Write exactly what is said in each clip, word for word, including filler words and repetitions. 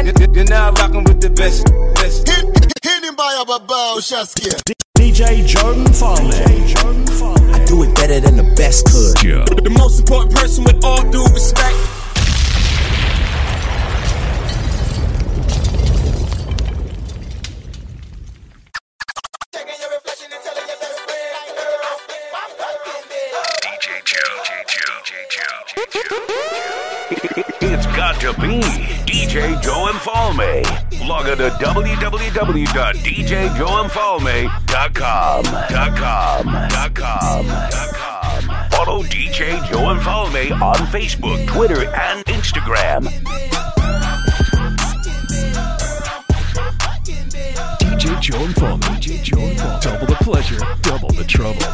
You're now rocking with the best. best. Hit him by a babao, Shaskia. D J Jordan Fallon. I do it better than the best could. Yeah. The most important person with all due respect. It's got to be D J Joe Infalme. Log on to w w w dot d j joe infalme dot com. .com. .com. .com. Follow D J Joe Infalme on Facebook, Twitter, and Instagram. D J Joe Infalme. D J Joe Infalme. Double the pleasure, double the trouble.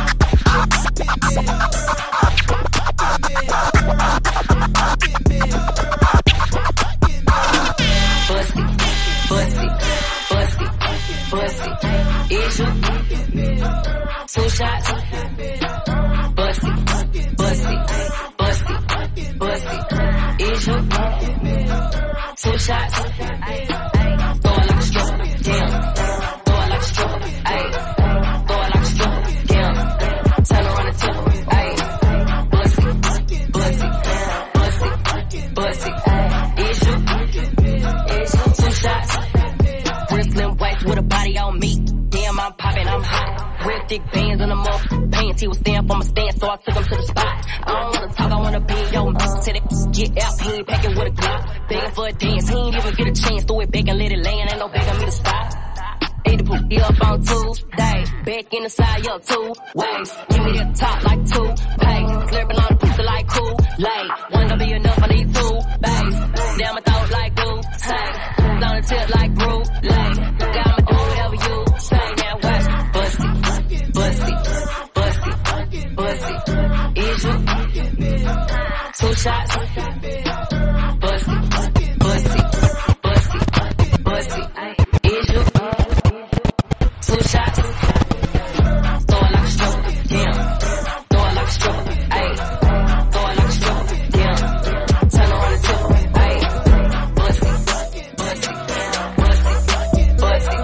Bussy, bussy, bussy, bussy. Is you two shots? Bussy, bussy, bussy, bussy. Is you two shots? Throw it like a stroke, damn. Throw it like a stroke, ayy. Throw it like a stroke, damn. Turn around and tip, ayy. Bussy, bussy, bussy, bussy. Is you? Two shots, real slim waist with a body on me. Damn, I'm popping, I'm hot. Real thick bands in the mouth. Pants, he was staying for my stand, so I took him to the spot. I don't wanna talk, I wanna be in your mouth. Till it get out, he ain't packing with a Glock. Begging for a dance, he ain't even get a chance. Throw it back and let it land, ain't no begging me to stop. Ate the poop, he up on Tuesday. Back in the side, yo, two ways. Give me that top like two pay. Slurping on the pizza like Kool-Aid. One gonna be enough, I need two bags. Down my throat like glue, say. On the tip like brulee. Got me do whatever you say. Now watch, busty, busty, busty, busty. Is you two shots? Busty, busty, busty, busty. Is you two shots? Throw it like a stroke, damn. Throw it like a stroke, ayy. Throw it like a stroke, damn. Turn around and tip, ayy. Busty, busty, busty, busty.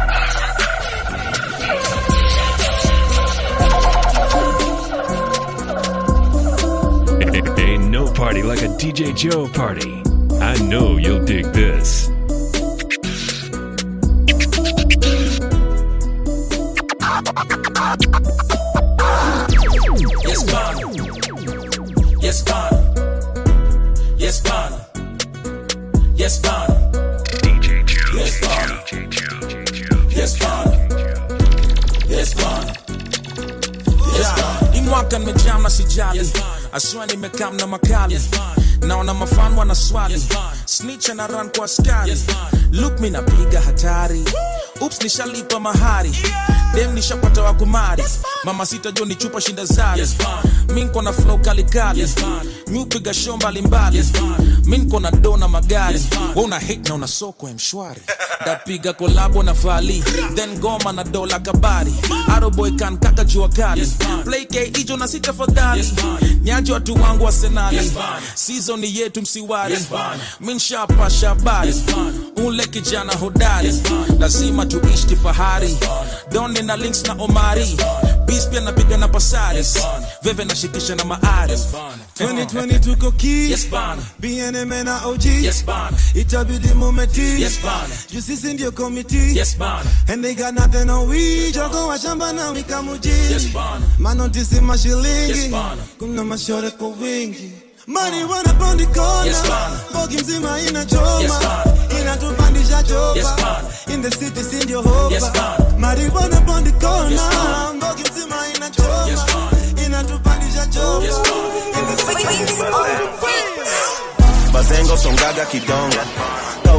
Ain't no party like a D J Joe party. I know you'll dig this. Yes, Bonner. Yes, Bonner. Yes, Bonner. Yes, Bonner. D J Joe. Yes, Bonner. D J Joe. Yes, Bonner. Yes, Bonner. Yes, Bonner. Hii mwaka nimejam na sijali. Aswa nimekam na makali. Naona mafan wana swali. Snitch na run kwa askari. Look mi napiga hatari. Oops, nishalipa mahari. Dem nishapata wa kumari. Mama sita jo ni chupa shinda zari. Minko na flow kali kali. Mi upiga show mbali mbali. Minko na dona magari. Wona hate na una soko mshwari. Dapiga kolabo na fali. Then goma na dola kabari. Aro boy kan kaka jua kali. Play K ijo na sita fadhali. Nyajo watu wangu wa senali. Season ni yetu msiwari. Min shapa shabari. Ule kijana hodari. Lazima tuishi kifahari. Donne na links na Omari. Beast pia napiga na pasaris. Veve na shikisha na maari. twenty twenty tuko key. Yes, Bonner. B N M na O G. Yes, Bonner. Itabidi mumeti. Yes, Bonner. You see in your committee. Yes, Bonner. And they got nothing on we. Joko wa shamba na wika muji. Yes, Bonner. Manotisi mashilingi. Yes, Bonner. Kuna mashore kwa wingi. Money wanna pound the corner. Yes, Bonner. Bogi mzima ina choma. Yes, Bonner. Inatupandisha chopa. Yes, Bonner. In the city send your hope. Yes, Bonner. Money wanna pound the corner. Yes, Bonner. Bogi mzima ina choma. Yes, Bonner. Inatupandisha chopa. Yes, Bonner. In the city send your hope. Bazengo songaga kidonga. Go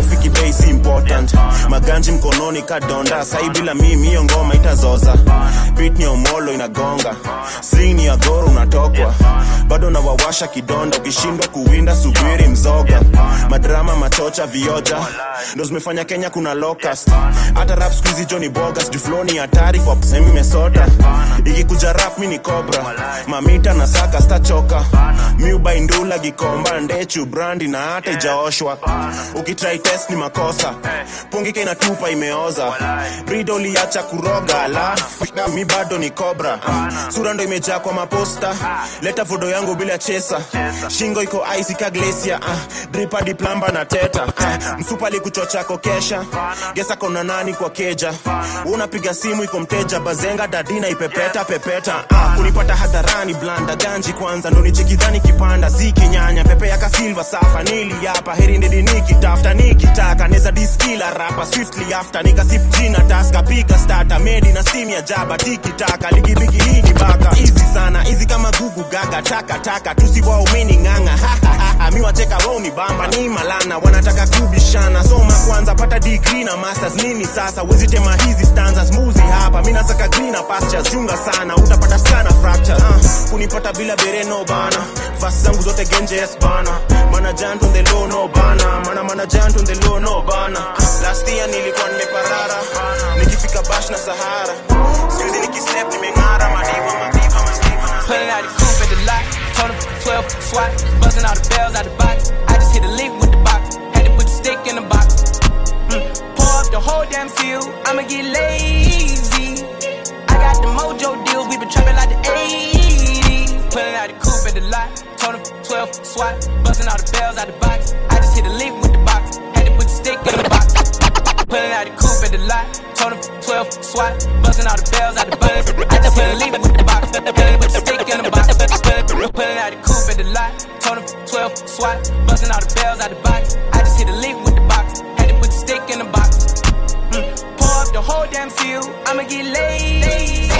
traffic bei si important. Maganji mkononi kadonda, sai bila mimi hiyo ngoma itazoza. Beat ni omolo inagonga, sing ni agoro unatokwa. Bado na wawasha kidondo, ukishindwa kuwinda subiri mzoga. Madrama machocha vioja, ndo zimefanya Kenya kuna locust. Hata rap squeezy Johnny Bogas, juflow ni hatari kwa semi mesota. Ikikuja rap mi ni cobra, mamita na saka stachoka. Miuba indula gikomba, ndechu brandi na hata ijaoshwa. Ukitry test ni makosa, pungike inatupa imeoza. Brido liacha kuroga, la mi bado ni cobra. Sura ndo imejaa kwa maposta, leta fodo yangu bila chesa. Shingo iko ice ka glacier, uh, dripa di plamba na teta. uh, Msupa li kuchocha kokesha, gesa kona nani kwa keja. Unapiga simu iko mteja, bazenga dadina ipepeta pepeta. uh, Kunipata hadharani blanda, ganji kwanza ndo nichekidhani kipanda. Ziki nyanya, pepe yaka silva safa, nili yapa. Heri ndedi nikitafta, nikitaka neza diskila rapa. Swiftly after, nika sip jina taska. Piga starter, medi na steam ya jaba. Tiki taka, ligi bigi hii ni baka. Easy sana, easy kama gugu gaga. Taka taka, tusiwa umeni nganga. Ha ha ha ha, miwa cheka wao ni bamba. Ni malana, wanataka kubishana. Soma kwanza, pata degree na masters. Nini sasa, wezi tema hizi stanzas. Muzi hapa, mina saka green na pastures. Junga sana, utapata sana fracture. uh, Kunipata bila bere no bana. Fast zangu zote genje yes bana. Mana jant on the low no bana. Mana mana jant on the low no bana. uh, Last year nilikuwa nimeparara, nikifika bash na Sahara. Squeezy nikisnap nimengara. Madiva madiva madiva. Pulling out the coupe at the lot, told him twelve swat, buzzing all the bells out the box. I just hit a lick with the box, had to put the stick in the box. Mm. Pour up the whole damn seal, I'ma get lazy. I got the mojo deals, we been trapping like the eighties. Pulling out the coupe at the lot, told him twelve swat, buzzing all the bells out the box. I just hit a lick with the box, had to put the stick in the box. Pulling out the coupe at the lot, told him twelve swat, buzzing all the bells out the box. I just hit a lick with the box, had to put the stick in the box. Pulling out the coupe at the lot, told him twelve swat, buzzing all the bells out the box. I just hit a lick with the box, had to put the stick in the box. Mm. Pour up the whole damn seal, I'ma get lazy.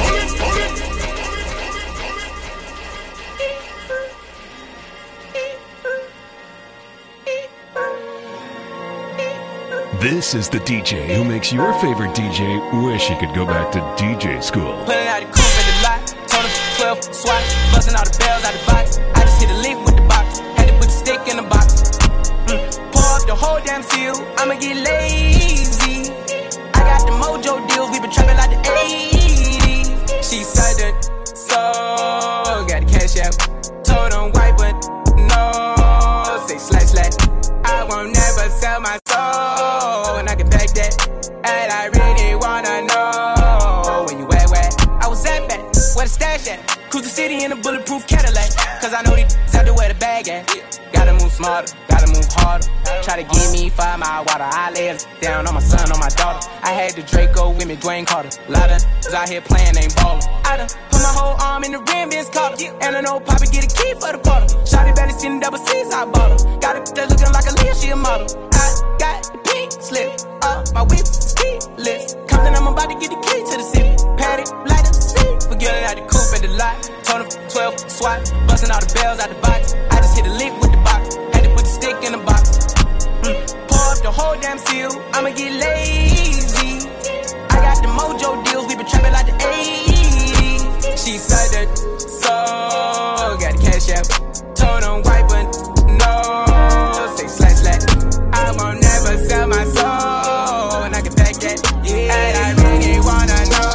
This is the D J who makes your favorite D J wish he could go back to D J school. Pulling out the coupe at the lot, told him twelve swat, buzzing all the bells out the box. I just hit a lick with the box, had to put the stick in the box. Mm. Pour up the whole damn seal, I'ma get lazy. I got the mojo deals, we been trapping like the eighties. She said that, so got the cash out, told him white but no, say slash slash. I won't never sell my soul, and I can back that. And I really wanna know where you at, where I was at back, where the stash at. Cruise the city in a bulletproof Cadillac, cause I know these out there where the bag at. Gotta move smarter, gotta move harder. Try to give me five mile water, I lay it down on my son, on my daughter. I had the Draco with me, Dwayne Carter. Lot of out here playing, ain't ballin'. I done put my whole arm in the rim, Vince Carter. And I know Poppy get a key for the quarter. Shawty barely seen the double C's, I bought her. Got it that looking like a Leah, she a model. I got the pink slip, uh, my whip ski list. Compton, I'm about to get the key to the city. Patty, light up the seat. Forget it out the coupe at the lot. Told him twelve swat, busting all the bells out the box. I just hit a lick with the box, had to put the stick in the box. Mm. Pour up the whole damn seal, I'ma get lazy. I got the mojo deals, we been trapping like the eighties. She said that, so got the cash out. Told him white but no, say slash slash. I won't never sell my soul, and I can back that. Yeah, and I really wanna know.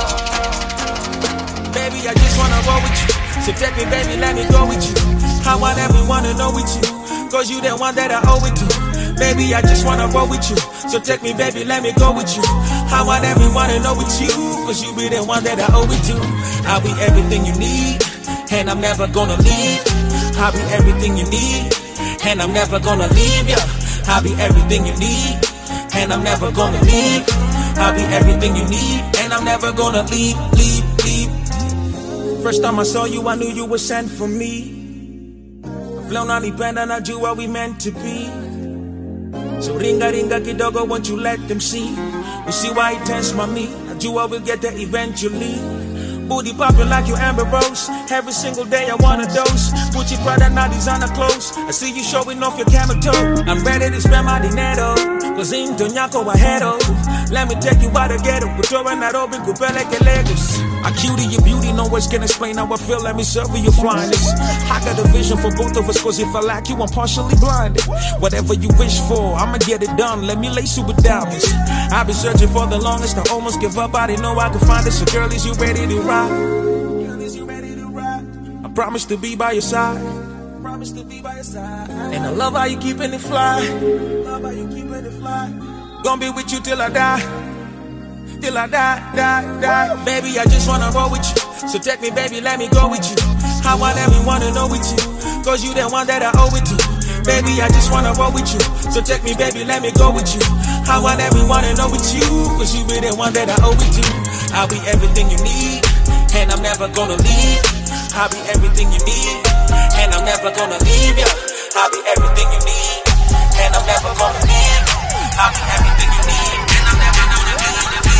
Baby, I just wanna roll with you. So take me, baby, let me go with you. I want everyone to know with you, cause you the one that I owe it to. Baby, I just wanna roll with you. So take me, baby, let me go with you. I want everyone to know with you, cause you be the one that I owe it to. I'll be everything you need, and I'm never gonna leave. I'll be everything you need, and I'm never gonna leave ya. I'll be everything you need, and I'm never gonna leave. I'll be everything you need, and I'm never gonna leave, leave, leave. First time I saw you, I knew you were sent for me. Flow nanipenda, najua we meant to be. So ringa ringa kidogo, won't you let them see? You see why it tense my me? Najua we'll get there eventually. Booty popping like you Amber Rose. Every single day I want a dose. Gucci, Prada, now designer clothes. I see you showing off your camel toe. I'm ready to spend my dinero. Cozinto ñaco bajero. Let me take you out the ghetto. Puto en Nairobi, cupele que legos. I cutie your beauty, no words can explain how I feel. Let me serve you your flyness. I got a vision for both of us, cause if I like you, I'm partially blinded. Whatever you wish for, I'ma get it done. Let me lace you with diamonds. I've been searching for the longest, I almost give up. I didn't know I could find it. So girl, is you ready to ride? Girl, is you ready to ride? I promise to be by your side. Promise to be by your side. And I love how you keeping it fly. Love how you keeping it fly. Gonna be with you till I die. Till I die, die, die. Baby, I just wanna roll with you. So take me, baby, let me go with you. I want everyone to know with you. Cause you the one that I owe it to. Baby, I just wanna roll with you. So take me, baby, let me go with you. I want everyone to know with you. Cause you be the one that I owe it to. I'll be everything you need. And I'm never gonna leave. I'll be everything you need. And I'm never gonna leave you. I'll be everything you need. And I'm never gonna leave. I'll be everything you need. And I'm never gonna leave.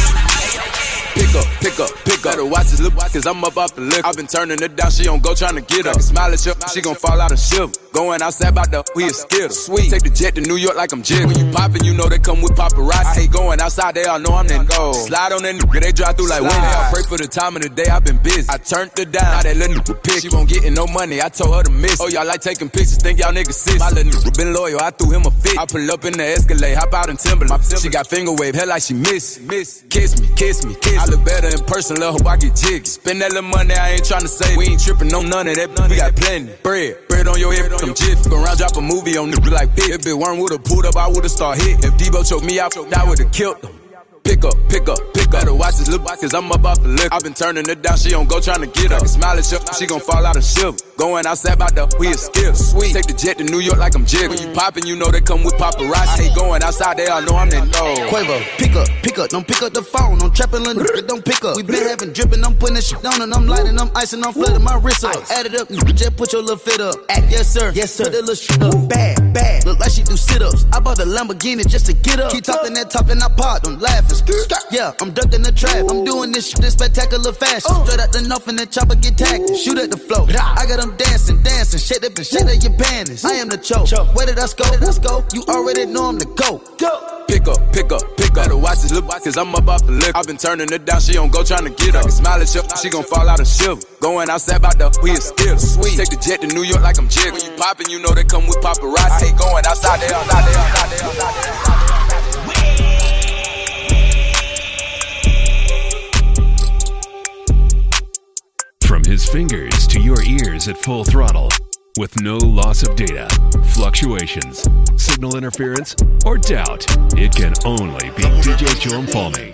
Pick up, pick up, pick up. Better watch this little cause I'm up off the liquor. I've been turning it down, she don't go trying to get up. I can smile at you, she gon' fall out and shiver. Going outside about the we a skittle. Sweet. Take the jet to New York like I'm jiggle. When you poppin', you know they come with paparazzi. I hate going outside, they all know I'm that go. Slide on that nigga, they drive through like winter. I pray for the time of the day, I've been busy. I turned her down, now that little nigga pick. She won't get no money, I told her to miss. Oh, y'all like taking pictures, think y'all niggas sis. My little nigga been loyal, I threw him a fit. I pull up in the Escalade, hop out in Timberland. She got finger wave, hair like she miss. Miss, kiss me, kiss me, kiss me. I look better in person, love hope I get jiggy. Spend that little money, I ain't tryna save. We ain't trippin' on none of that, we got plenty. Bread, bread on your head, I'm jiffy. Go around, drop a movie on nigga like this. If Big Worm would've pulled up, I would've started hit. If Debo choked me out, I would've killed him. Pick up, pick up, pick up. Better watch this little cause I'm up off the liquor. I've been turning it down, she don't go trying to get up. I can smile at you, she gon' fall out and shiver. Going outside about the we a skill. Sweet. Take the jet to New York like I'm jiggle. When you poppin', you know they come with paparazzi. I hate going outside, they all know I'm that no. Quavo, pick up, pick up, don't pick up the phone. I'm trapping, little nigga, don't pick up. We been having drippin', I'm putting that shit down and I'm lighting, I'm icing, I'm flooding my wrist up. Add it up, just put your little fit up. Act, yes sir, yes sir. Put that little shit up. Bad, bad. Look like she do sit-ups. I bought the Lamborghini just to get up. Keep talking that top and I pop, I'm laughing. Yeah, I'm ducking the trap. I'm doing this shit in spectacular fashion. Straight out the north and the chopper get tagged. Shoot at the flow. I got them dancing, dancing. Shake up and shake up your panties. I am the choke. Where did I go? Where did I go? You already know I'm the GOAT. Go. Pick up, pick up, pick up. Better watch this little cause I'm up off the liquor. I've been turning it down, she don't go trying to get up. I can smile at you, she gon' fall out and shiver. Going outside about the we a skill. Sweet. Take the jet to New York like I'm jiggle. When you poppin', you know they come with paparazzi. I hate going outside, they all out, they all out, they all out, they all out. From his fingers to your ears at full throttle, with no loss of data, fluctuations, signal interference, or doubt, it can only be D J Joe Mfalme.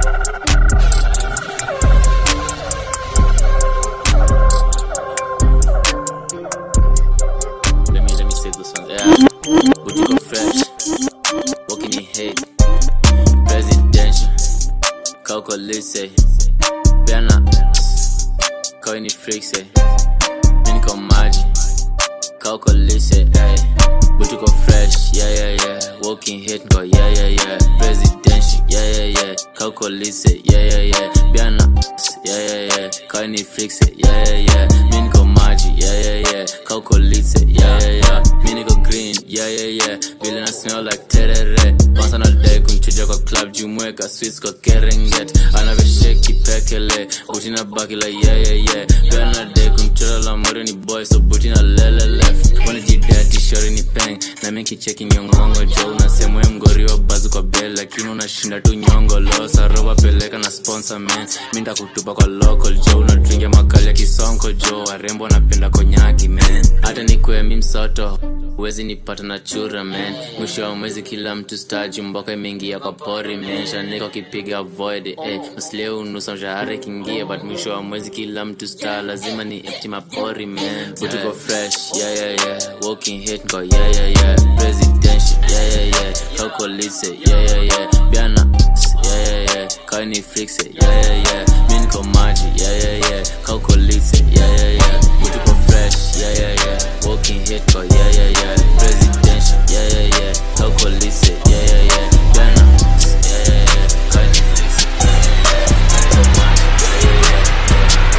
Let me let me say this one. Yeah, but you go fresh, walk in your head, presidential, Coco Lise, Bernard. Kau ini freak say, mini kau maji, kau kau lise, ay. Butu kau fresh, yeah yeah yeah. Walking hit kau, yeah yeah yeah. Presidential, yeah yeah yeah. Kau kau lise, yeah yeah yeah. Biana, yeah yeah yeah. Kau ini freak say, yeah yeah yeah. Mini kau maji, yeah yeah yeah. Kau kau lise, yeah yeah yeah. Mini kau green, yeah yeah yeah. Villain smell like terere. Once on a day, kunchuja kau club, jumueka Swiss kau Keringet. Anave shake pekele, butina baki like yeah yeah yeah. Bernade kunchora la morini boy, so butina lele left. Wanna get that t-shirt ni peng, na menki checking yung mongo Joe. Na semwe mgori wa bazu kwa bell, lakini unashinda tu nyongo losa. Roba peleka na sponsor man, minta kutupa kwa local Joe. Na drink ya makali ya kisonko Joe, warembo napenda konyaki man. Hata nikwe mimsoto, uwezi nipata na chura man. Mwisho wa mwezi kila mtu staji, mboka imengia kwa pori man. Shaniko kipiga avoid it, eh. Masleo unusa mshahara kingia, but mwisho wa mwezi kila mtu star. Lazima ni empty mapori man. Butu go fresh, yeah yeah yeah. Walking hit go, yeah yeah yeah. Presidential, yeah yeah yeah. Coco Lise, yeah yeah yeah. Biana, yeah yeah yeah. Kau ni freak say, yeah yeah yeah. Min ko maji, yeah yeah yeah. Coco Lise, yeah yeah yeah. Butu go fresh, yeah yeah yeah. Walking hit go, yeah yeah yeah. Presidential, yeah yeah yeah. Coco Lise, yeah yeah yeah. Biana, yeah yeah yeah. Kau ni freak say, yeah yeah yeah. Min ko maji, yeah yeah yeah.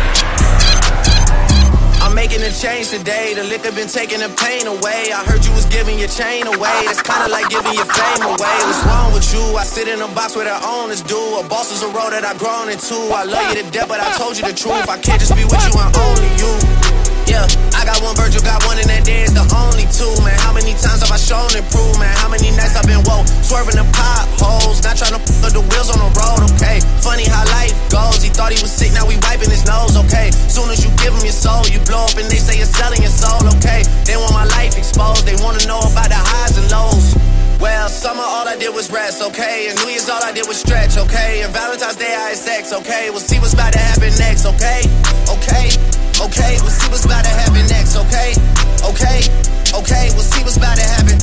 change today. The liquor been taking the pain away. I heard you was giving your chain away. It's kinda like giving your fame away. What's wrong with you? I sit in a box where the owners do. A boss is a role that I've grown into. I love you to death, but I told you the truth. I can't just be with you and only you. Yeah, I got one Virgil, got one, and that day is the only two, man. How many times have I shown and proved, man? How many nights I've been woke, swerving the potholes, not trying to put the wheels on the road, okay? Funny how life goes, he thought he was sick, now we wiping his nose, okay? Soon as you give him your soul, you blow up and they say you're selling your soul, okay? They want my life exposed, they wanna know about the highs and lows. Well, summer all I did was rest, okay? And New Year's all I did was stretch, okay? And Valentine's Day I had sex, okay? We'll see what's about to happen next, okay? Okay, okay, we'll see what's about to happen next, okay? Okay, okay, we'll see what's about to happen.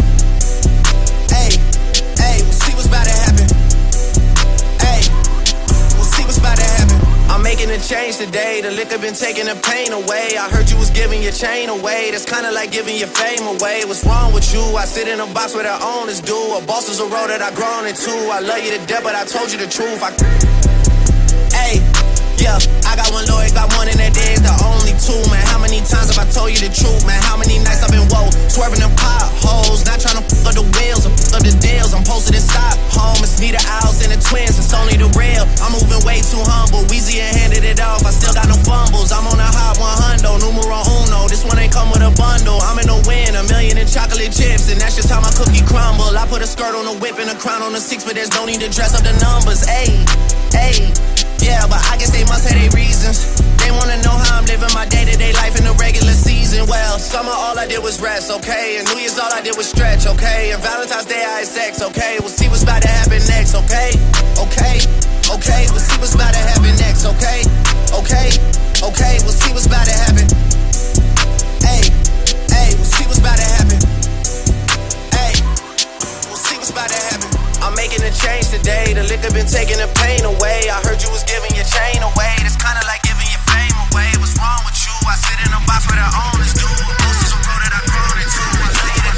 Hey, hey, we'll see what's about to happen. Hey, we'll see what's about to happen. I'm making a change today. The liquor been taking the pain away. I heard you was giving your chain away. That's kinda like giving your fame away. What's wrong with you? I sit in a box where the owners do. A boss is a role that I've grown into. I love you to death, but I told you the truth. I... Hey, yeah, I got one lawyer, got one, and that day is the only two, man. How many times have I told you the truth, man? How many nights I've been woke, swerving them potholes, not trying to f*** up the wheels or f*** up the deals. I'm posted in Stockholm, it's me, the Owls, and the twins, it's only the real. I'm moving way too humble, Weezy and handed it off, I still got no fumbles. I'm on a hot one hundred, numero uno, this one ain't come with a bundle. I'm in the win, a million in chocolate chips, and that's just how my cookie crumble. I put a skirt on the whip and a crown on the six, but there's no need to dress up the numbers. Ayy, ayy. Yeah, but I guess they must have their reasons. They wanna know how I'm living my day-to-day life in the regular season. Well, summer all I did was rest, okay? And New Year's all I did was stretch, okay? And Valentine's Day I had sex, okay? We'll see what's about to happen next, okay? Okay, okay, we'll see what's about to happen next, okay? Okay, okay, we'll see what's about to happen. Hey, hey, we'll see what's about to happen. Hey, we'll see what's about to happen. I'm making a change today. The liquor been taking the pain away. I heard you was giving your chain away. That's kinda like giving your fame away. What's wrong with you? I sit in a box where the owners do. Most is a road that I've grown into. I love you to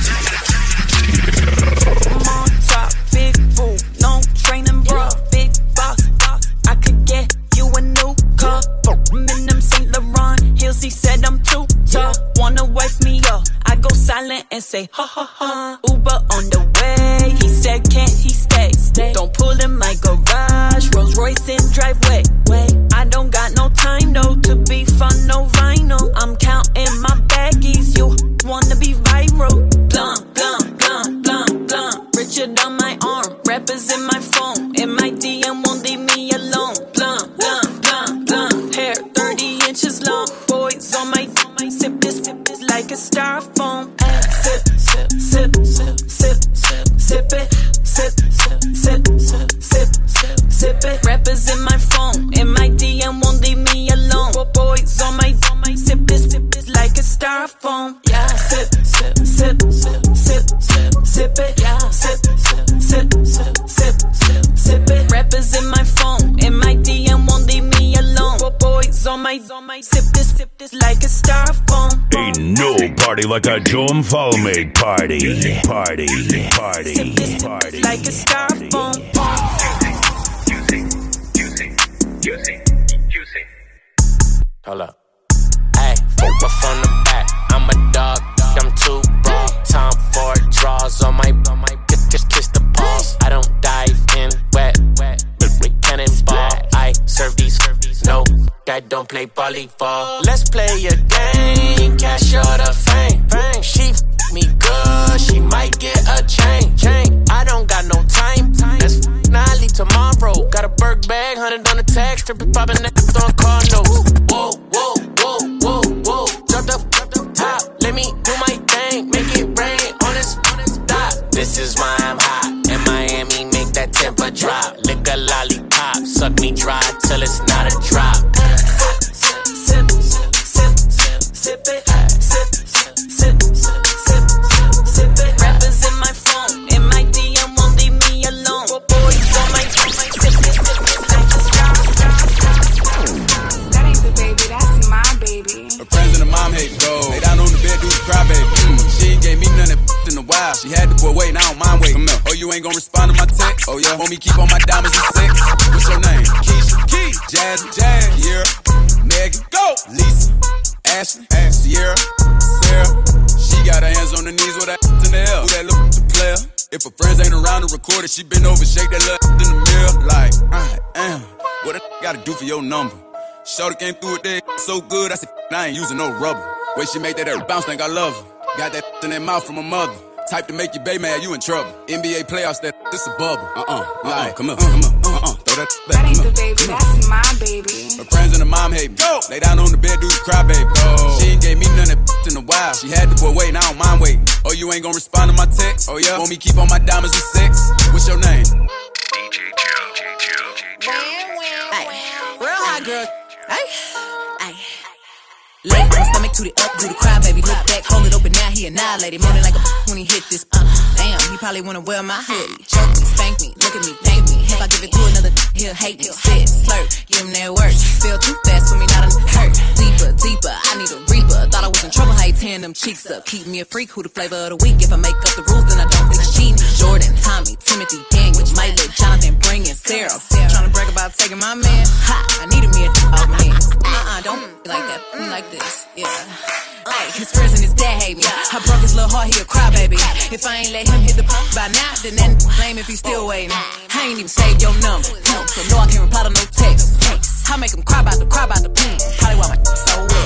death. I'm on top, big boo, no training, bro. Big boss, I could get you a new car. I'm in them Saint Laurent heels. He said I'm too tough. Wanna wife me up? I go silent and say ha ha ha. Uber on the way. He said can't he stay? Stay. Don't pull in my garage. Rolls Royce in driveway. Wait, I don't got no time though to be fun, no vinyl. I'm counting my baggies. You wanna be viral? Blunt, blunt, blunt, blunt, blunt. Richard on my arm, rappers in my phone. In my D M won't leave me alone. Blunt, blunt, blunt, blunt. Hair thirty inches long. Boys on my sip this, sip this like a styrofoam. Ay, sip, sip, sip, sip, sip, sip, sip it, sip, sip, sip, sip, sip, sip, sip it. Rappers in my phone, in my D M won't leave me alone. Boys on my, on my sip this, sip this like a styrofoam. Yeah, sip, sip, sip, sip, sip, sip, sip it. Yeah, sip, sip, sip, sip, sip, sip, sip it. Rappers in my phone, in my D M won't leave me alone. Boys on my, on my sip this, sip this like a styrofoam. Ain't no party like a Joe and Follow Me party. Party, party, sip this, party. Like a styrofoam. Hold up. Hey, fuck from the back. I'm a dog, I'm too raw. Time for draws on my, on my kiss, kiss, kiss the paws. I don't dive in wet, wet, with cannonball. I serve these, no, I don't play volleyball. Let's play a game, cash or the fame. Fame. She f me good, she might get a chain. Chain. I don't got no time. Let's f now, I leave tomorrow. Got a Burke bag, hundred on the tag, stripping popping next on car notes. Whoa, whoa, whoa, whoa, whoa. Drop the, drop the top. Let me do my thing, make it rain on this, on this dot. This is why I'm hot. In Miami, make that temper drop. Lick a lollipop, suck me dry till it's not a drop. Sip, sip, sip, sip, sip, sip it. Sip, sip, sip, sip, sip, sip, sip it. Rappers in my phone, in my D M won't leave me alone. Boys on my, on my sip this, sip this like a star, star, star. That ain't the baby, that's my baby. Her friends and her mom hate gold. Lay down on the bed, do the cry, baby. Mm. She ain't gave me none of that in a while. She had the boy waiting, I don't mind waiting. Oh, you ain't gonna respond to my text? Oh, yeah. Want me keep on my diamonds and sex? What's your name? Keisha, Key, Jazz, Jazz, Kiera, Megan, go, Lisa, Ashley, Ashley, Sierra, Sarah. She got her hands on her knees with that in the air. Who that look the player? If her friends ain't around to record it, she been over, shake that little in the mirror. Like, I am. What a gotta do for your number? Shorty came through with that so good, I said, I ain't using no rubber. Way she make that air bounce, think I love her. Got that in that mouth from her mother. Type to make you bae mad, you in trouble. N B A playoffs, that this a bubble. Uh-uh, like, come on, come on, uh-uh, throw that back. That ain't the baby, that's my baby. Her friends and her mom hate me. Go! Lay down on the bed, do the cry, baby. Go! She ain't gave me none of that in a while. She had the boy waiting, I don't mind waiting. Oh, you ain't gonna respond to my text? Oh, yeah? Want me keep on my diamonds with sex? What's your name? D J Joe, D J Joe, Ay, real hot girl. Ay, ay. Lay on the stomach, toot it up, do the cry, baby. Look back, hold it open, now he annihilated. Moaning like a when he hit this. Uh, damn, he probably wanna wear my hoodie. Choke me, spank me, look at me, thank me. If I give it to another, he'll hate me. Spit, slurp, give him that work. Feel too fast for me, not a hurt. Deeper, deeper, I need a reaper. Thought I was in trouble, how you tearing them cheeks up. Keep me a freak, who the flavor of the week. If I make up the rules, then I don't think it's cheating. Jordan, Tommy, Timothy, Daniel, Mike, Jonathan, bringing Sarah. Trying to brag about taking my man. Ha, I needed me a off me. Uh-uh, don't like that, like this, yeah. Ay, his friends and his dad hate me. I broke his little heart, he a cry, baby. If I ain't let him hit the pump by now, then that blame if he still waiting. I ain't even saved your number, no, so no, I can't reply to no text. I make him cry about the cry about the pain. Probably why my so wet.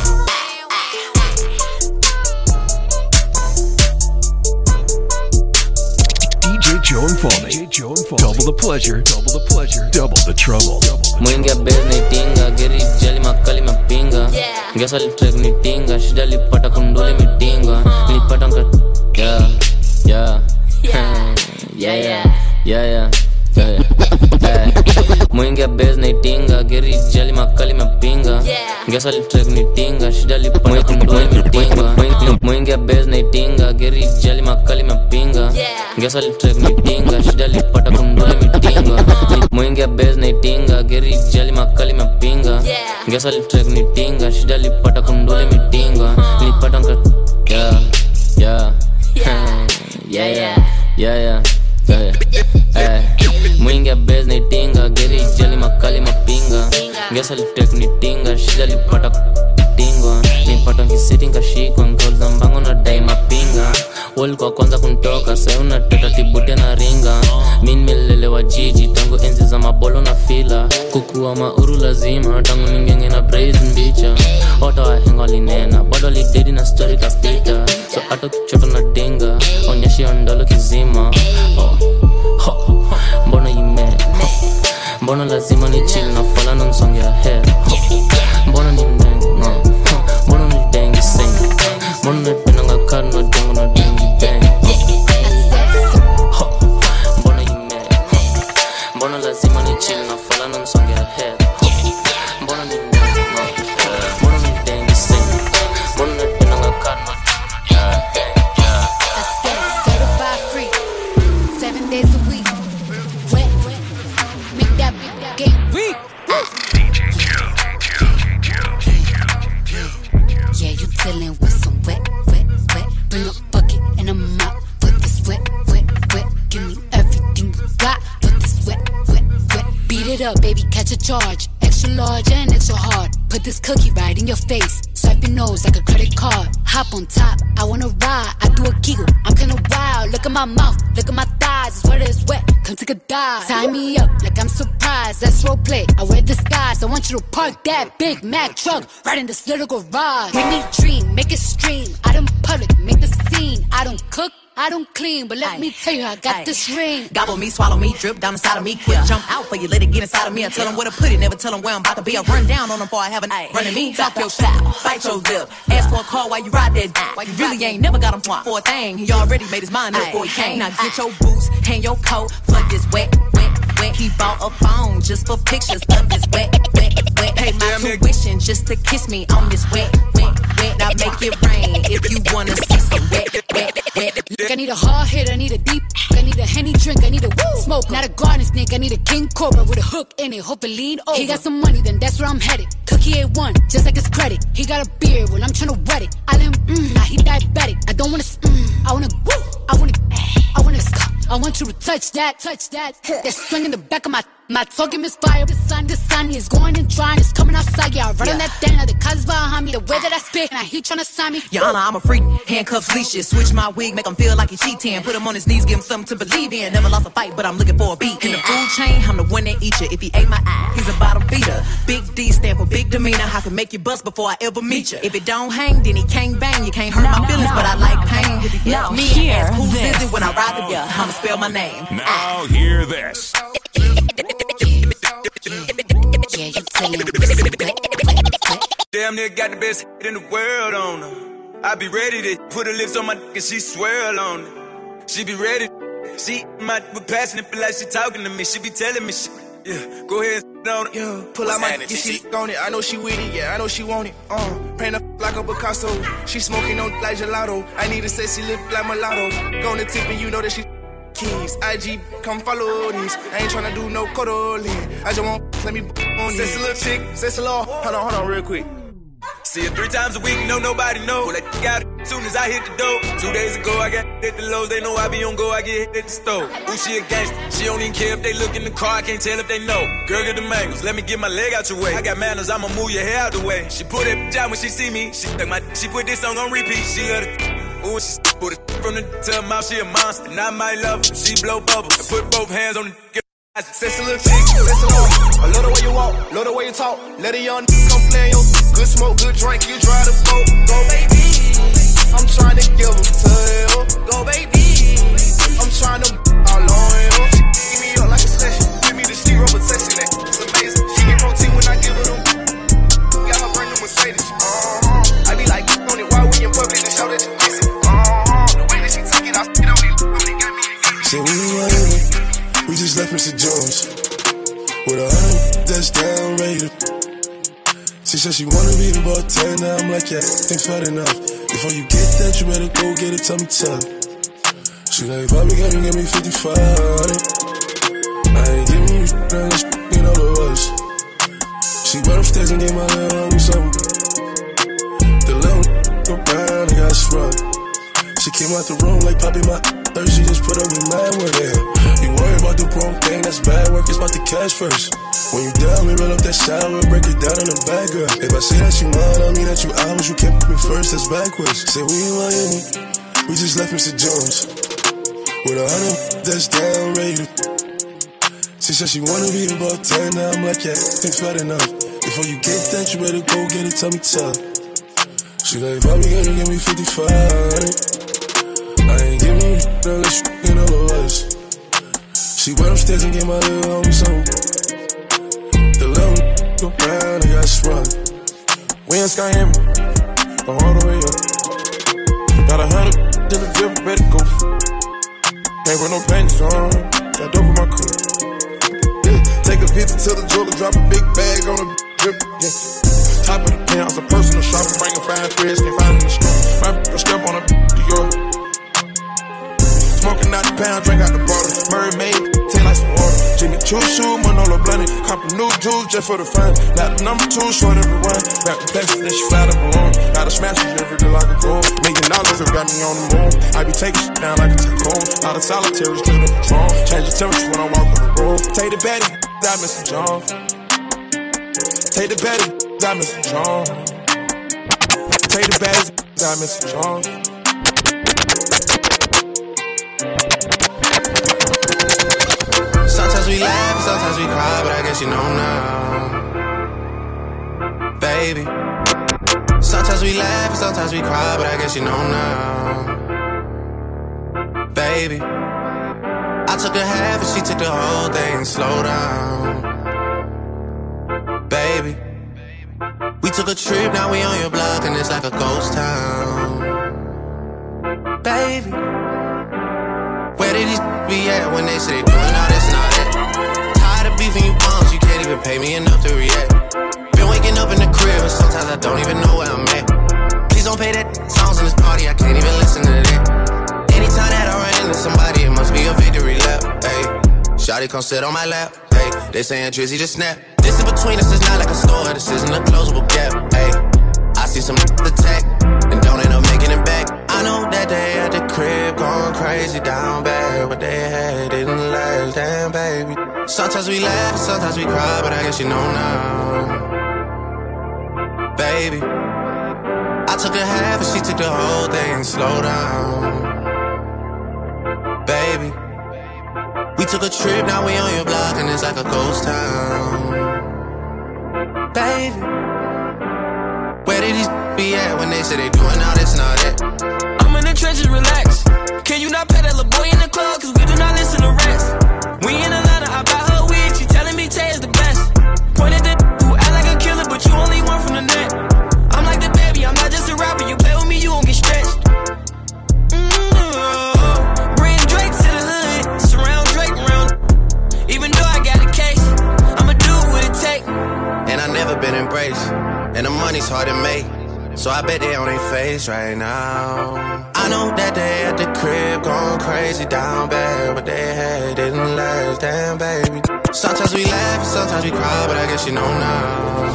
D J Joe and Falme. Double the pleasure, double the pleasure, double the trouble. Mwingi ya bez ni tinga, geri jali makali mapinga. Ngesa li track ni tinga, shida li pata kundule mitinga. Li pata nka, yeah, yeah, yeah, yeah, yeah, yeah, yeah, yeah. Mwingi ya bez ni tinga, geri jali makali mapinga. Ngesa li track ni tinga, shida li pata kundule mitinga. Mwingi ya bez ni tinga, geri jali makali mapinga. Ngesa li track ni tinga, shida li pata kundule mitinga. Mwingi ya bez ni tinga, geri jali makali mapinga. Ngesa li track ni tinga, shida li pata kundule mitinga. Li pata nka, yeah, yeah, yeah, yeah, yeah, yeah, yeah. Mwingi ya bez ni tinga, geri jali makali mapinga. Ngesa li track ni tinga, shida li pata tinga. Ni pata nkisiti nkashikwa, nkauza mbango na dai mapinga. Wall kwa kwanza kuntoka, sayo na teta tibuti na ringa. Min milele wa jiji, tangu enzi za mabolo na fila. Kukuwa mauru lazima, tangu ningenge na praise mbicha. Ota wa hengo linena, bado li dedi na story kaspita. So ato kichoto na dinga, onyeshi ondolo kizima. Oh, ho, mbono yime, mbono lazima ni chill na fala na nsongi ya hair. Mbono ni mdengi, no, mbono ni dengi sing. Mbono ni penanga kar no dengo no dengi bang. Mbono yime, mbono lazima ni chill na fala na nsongi ya hair. Mbono ni mdengi, no, mbono ni dengi sing. Mbono ni penanga kar no dengo no dengi bang. Certified free, seven days a week. Wet, wet, make that, make that game weak. D J Joe, D J Joe, D J Joe. Yeah, you dealing with some wet, wet, wet. Bring a bucket and a mop for this wet, wet, wet. Give me everything you got for this wet, wet, wet. Beat it up, baby, catch a charge. Extra large and extra hard. Put this cookie right in your face. Swipe your nose like a credit card. Hop on top, I wanna ride. I do a giggle, I'm kinda wild. Look at my mouth, look at my thighs. It's wet, it's wet, come take a dive. Tie me up like I'm surprised, that's roleplay. I wear disguise, I want you to park that Big Mac truck right in this little garage. Make me dream, make it stream. Out in public, make the scene. I don't cook, I don't clean, but let Aye. me tell you, I got Aye. this ring. Gobble me, swallow me, drip down inside of me. Quick jump out for you, let it get inside of me. I tell them where to put it, never tell them where I'm about to be. I run down on them before I have an Aye. running me. Talk your shit, bite your lip. Ask for a call while you ride that dick. Why you really ain't never got him for a thing. He already made his mind up before he came. Now get your boots, hang your coat, for this wet, wet, wet. He bought a phone just for pictures of this wet, wet, wet. Pay my tuition just to kiss me on this wet, wet, wet. Now make it rain if you wanna see some wet, wet, wet. Look, I need a hard hit, I need a deep, I need a Henny drink, I need a woo smoke, not a garden snake, I need a king cobra with a hook in it, hope it lean over. He got some money, then that's where I'm headed. Cookie A one, just like his credit. He got a beard, well I'm tryna wet it. I let him, mm, now he diabetic. I don't wanna, mm, I wanna, woo, I wanna, I wanna, I want you to touch that, touch that. That swing in the back of my My talking misfire, the sun, the sun is going and drying, it's coming outside, yeah, I run yeah. on that thing, now the cuz behind me, the way that I spit, and I heat tryna sign me. Your Honor, I'm a freak, handcuffs, leashes, switch my wig, make him feel like he cheating, put him on his knees, give him something to believe in, never lost a fight, but I'm looking for a beat. In the food chain, I'm the one that eat you, if he ate my eye, he's a bottom feeder. Big D stand for big demeanor, I can make you bust before I ever meet you. If it don't hang, then he can't bang, you can't hurt no, my feelings, no, but I like pain. If he now me hear and ask who's this. is it when I ride with ya, I'ma spell my name. Now hear this. Yeah, you tellin' Damn near got the best hit in the world on her. I be ready to put her lips on my dick and she swirl on it. She be ready. She my with passionate, feel like she talking to me. She be telling me shit. Yeah, go ahead and sit on it. Yeah, pull out my dick and she on it. I know she with it, yeah, I know she want it. Uh, paint her like a Picasso. She smoking on like gelato. I need a sexy lip like mulatto. Go on the tip and you know that she keys. I G, come follow these. I ain't tryna do no cuddling. I just want, let me on this. Sexy little chick, sexy little. Hold on, hold on, real quick. See her three times a week, no nobody know. Pull that out as soon as I hit the door. Two days ago, I got hit the lows. They know I be on go, I get hit at the store. Ooh, she a gangster. She don't even care if they look in the car. I can't tell if they know. Girl, get the mangoes. Let me get my leg out your way. I got manners, I'ma move your hair out the way. She put that bitch out when she see me. She like my, she put this song on repeat. She love it. Ooh, she put it from the to her mouth. She a monster, and I might love her. She blow bubbles. I put both hands on the. Sexy little chick, sexy little. I love the way you walk, love the way you talk. Let a young come play your good smoke, good drink, you drive the boat. Go baby, I'm trying to give them to you. Go baby, I'm trying to all on you. Give me up like a session, give me the zero protection. It's amazing. She get protein when I give her them. Got her brand new Mercedes. Uh-huh. I be like on it, why we in public to show that you miss it. Uh-huh. The way that she took it, I spit on it, on it, got me to give it. Say we were we just left Mister Jones with a hundred that's down, ready to. She said she wanna be the bartender. I'm like, yeah, ain't fat enough. Before you get that, you better go get it, tell me tough. She like, Bobby, can you give me fifty-five hundred? I ain't giving you shit unless you all of us. She went upstairs and gave my little homie something. The little go round and got sprung. She came out the room like Poppy, my third, she just put up with mad work, yeah. You worry about the wrong thing, that's bad work, it's about the cash first. When you down, we roll up that shower, break it down in the bag, girl. If I say that you mine, I mean that you ours, you can't put me first, that's backwards. Say we in Miami, we just left Mister Jones with a hundred that's down, ready to. She said she wanna be the bartender, I'm like, yeah, ain't fat enough. Before you get that, you better go get it, tell me tough. She like, Bobby, can you give me fifty-five hundred? I ain't giving you shit unless you get all of us. She went upstairs and gave my little homie something. The little go round and got sprung. We in Skyham, go all the way up. Got a hundred till the drip, ready to go. Ain't with no panties on, got dope in my cup. Yeah. Take a picture to the jeweler, drop a big bag on the drip. Yeah. Top of the penthouse, a personal shopper, bringing fine threads, can't find in the store. My a strap on a Dior. Smoking out the pound, drink out the bottle. Mermaid, taste like some water. Jimmy Choo Choo, Manolo Blunted. Cop a new juice just for the fun. Got the number two, short every one. Back to Texas, then she fly the balloon. Got a smash every day like a gold. Million dollars have got me on the moon. I be taking shit down like a tycoon. Lot of solitaries to the patrol. Change the temperature when I walk on the road. Take the baddie, I Mister John. Take the baddie, I Mister John. Take the baddie, I Mister John. Sometimes we laugh, sometimes we cry, but I guess you know now, baby. Sometimes we laugh, sometimes we cry, but I guess you know now, baby. I took a half and she took the whole thing. Slow down, baby. We took a trip, now we on your block and it's like a ghost town, baby. Where did these be at when they say they doing all this and all that? Tired of beefing you bums, you can't even pay me enough to react. Been waking up in the crib and sometimes I don't even know where I'm at. Please don't pay that songs in this party, I can't even listen to that. Anytime that I run into somebody, it must be a victory lap. Hey, shawty come sit on my lap. Hey, they saying Drizzy just snap. This in between us is not like a store, this isn't a closable gap. Hey, I see some attack and don't end up making it back. I know that they at the crib going crazy down bad, but they had didn't last. damn baby. Sometimes we laugh, sometimes we cry, but I guess you know now. Baby, I took a half and she took the whole thing. Slow down, baby. We took a trip, now we on your block and it's like a ghost town. Baby, where did these be at when they say they doing all this and all that? I'm in the trenches, relax. Can you not pet that little boy in the club? Cause we do not listen to rest. We in Atlanta, I buy her wig, she telling me Tay is the best. Pointed the who act like a killer, but you only one from the net. I'm like the baby, I'm not just a rapper. You play with me, you gon' get stretched. Mm-hmm. Bring Drake to the hood, surround Drake around. Even though I got a case, I'ma do what it take. And I never been embraced, and the money's hard to make. So I bet they on their face right now. I know that they at the crib going crazy down bad, but they head didn't last, damn baby. Sometimes we laugh, sometimes we cry, but I guess you know now.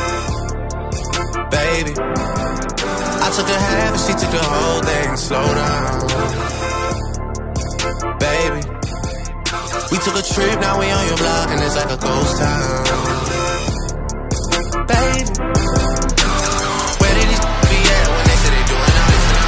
Baby, I took a half and she took the whole thing. Slow down, baby. We took a trip, now we on your block and it's like a ghost town. Baby, where did these be at when they say they doing all this and all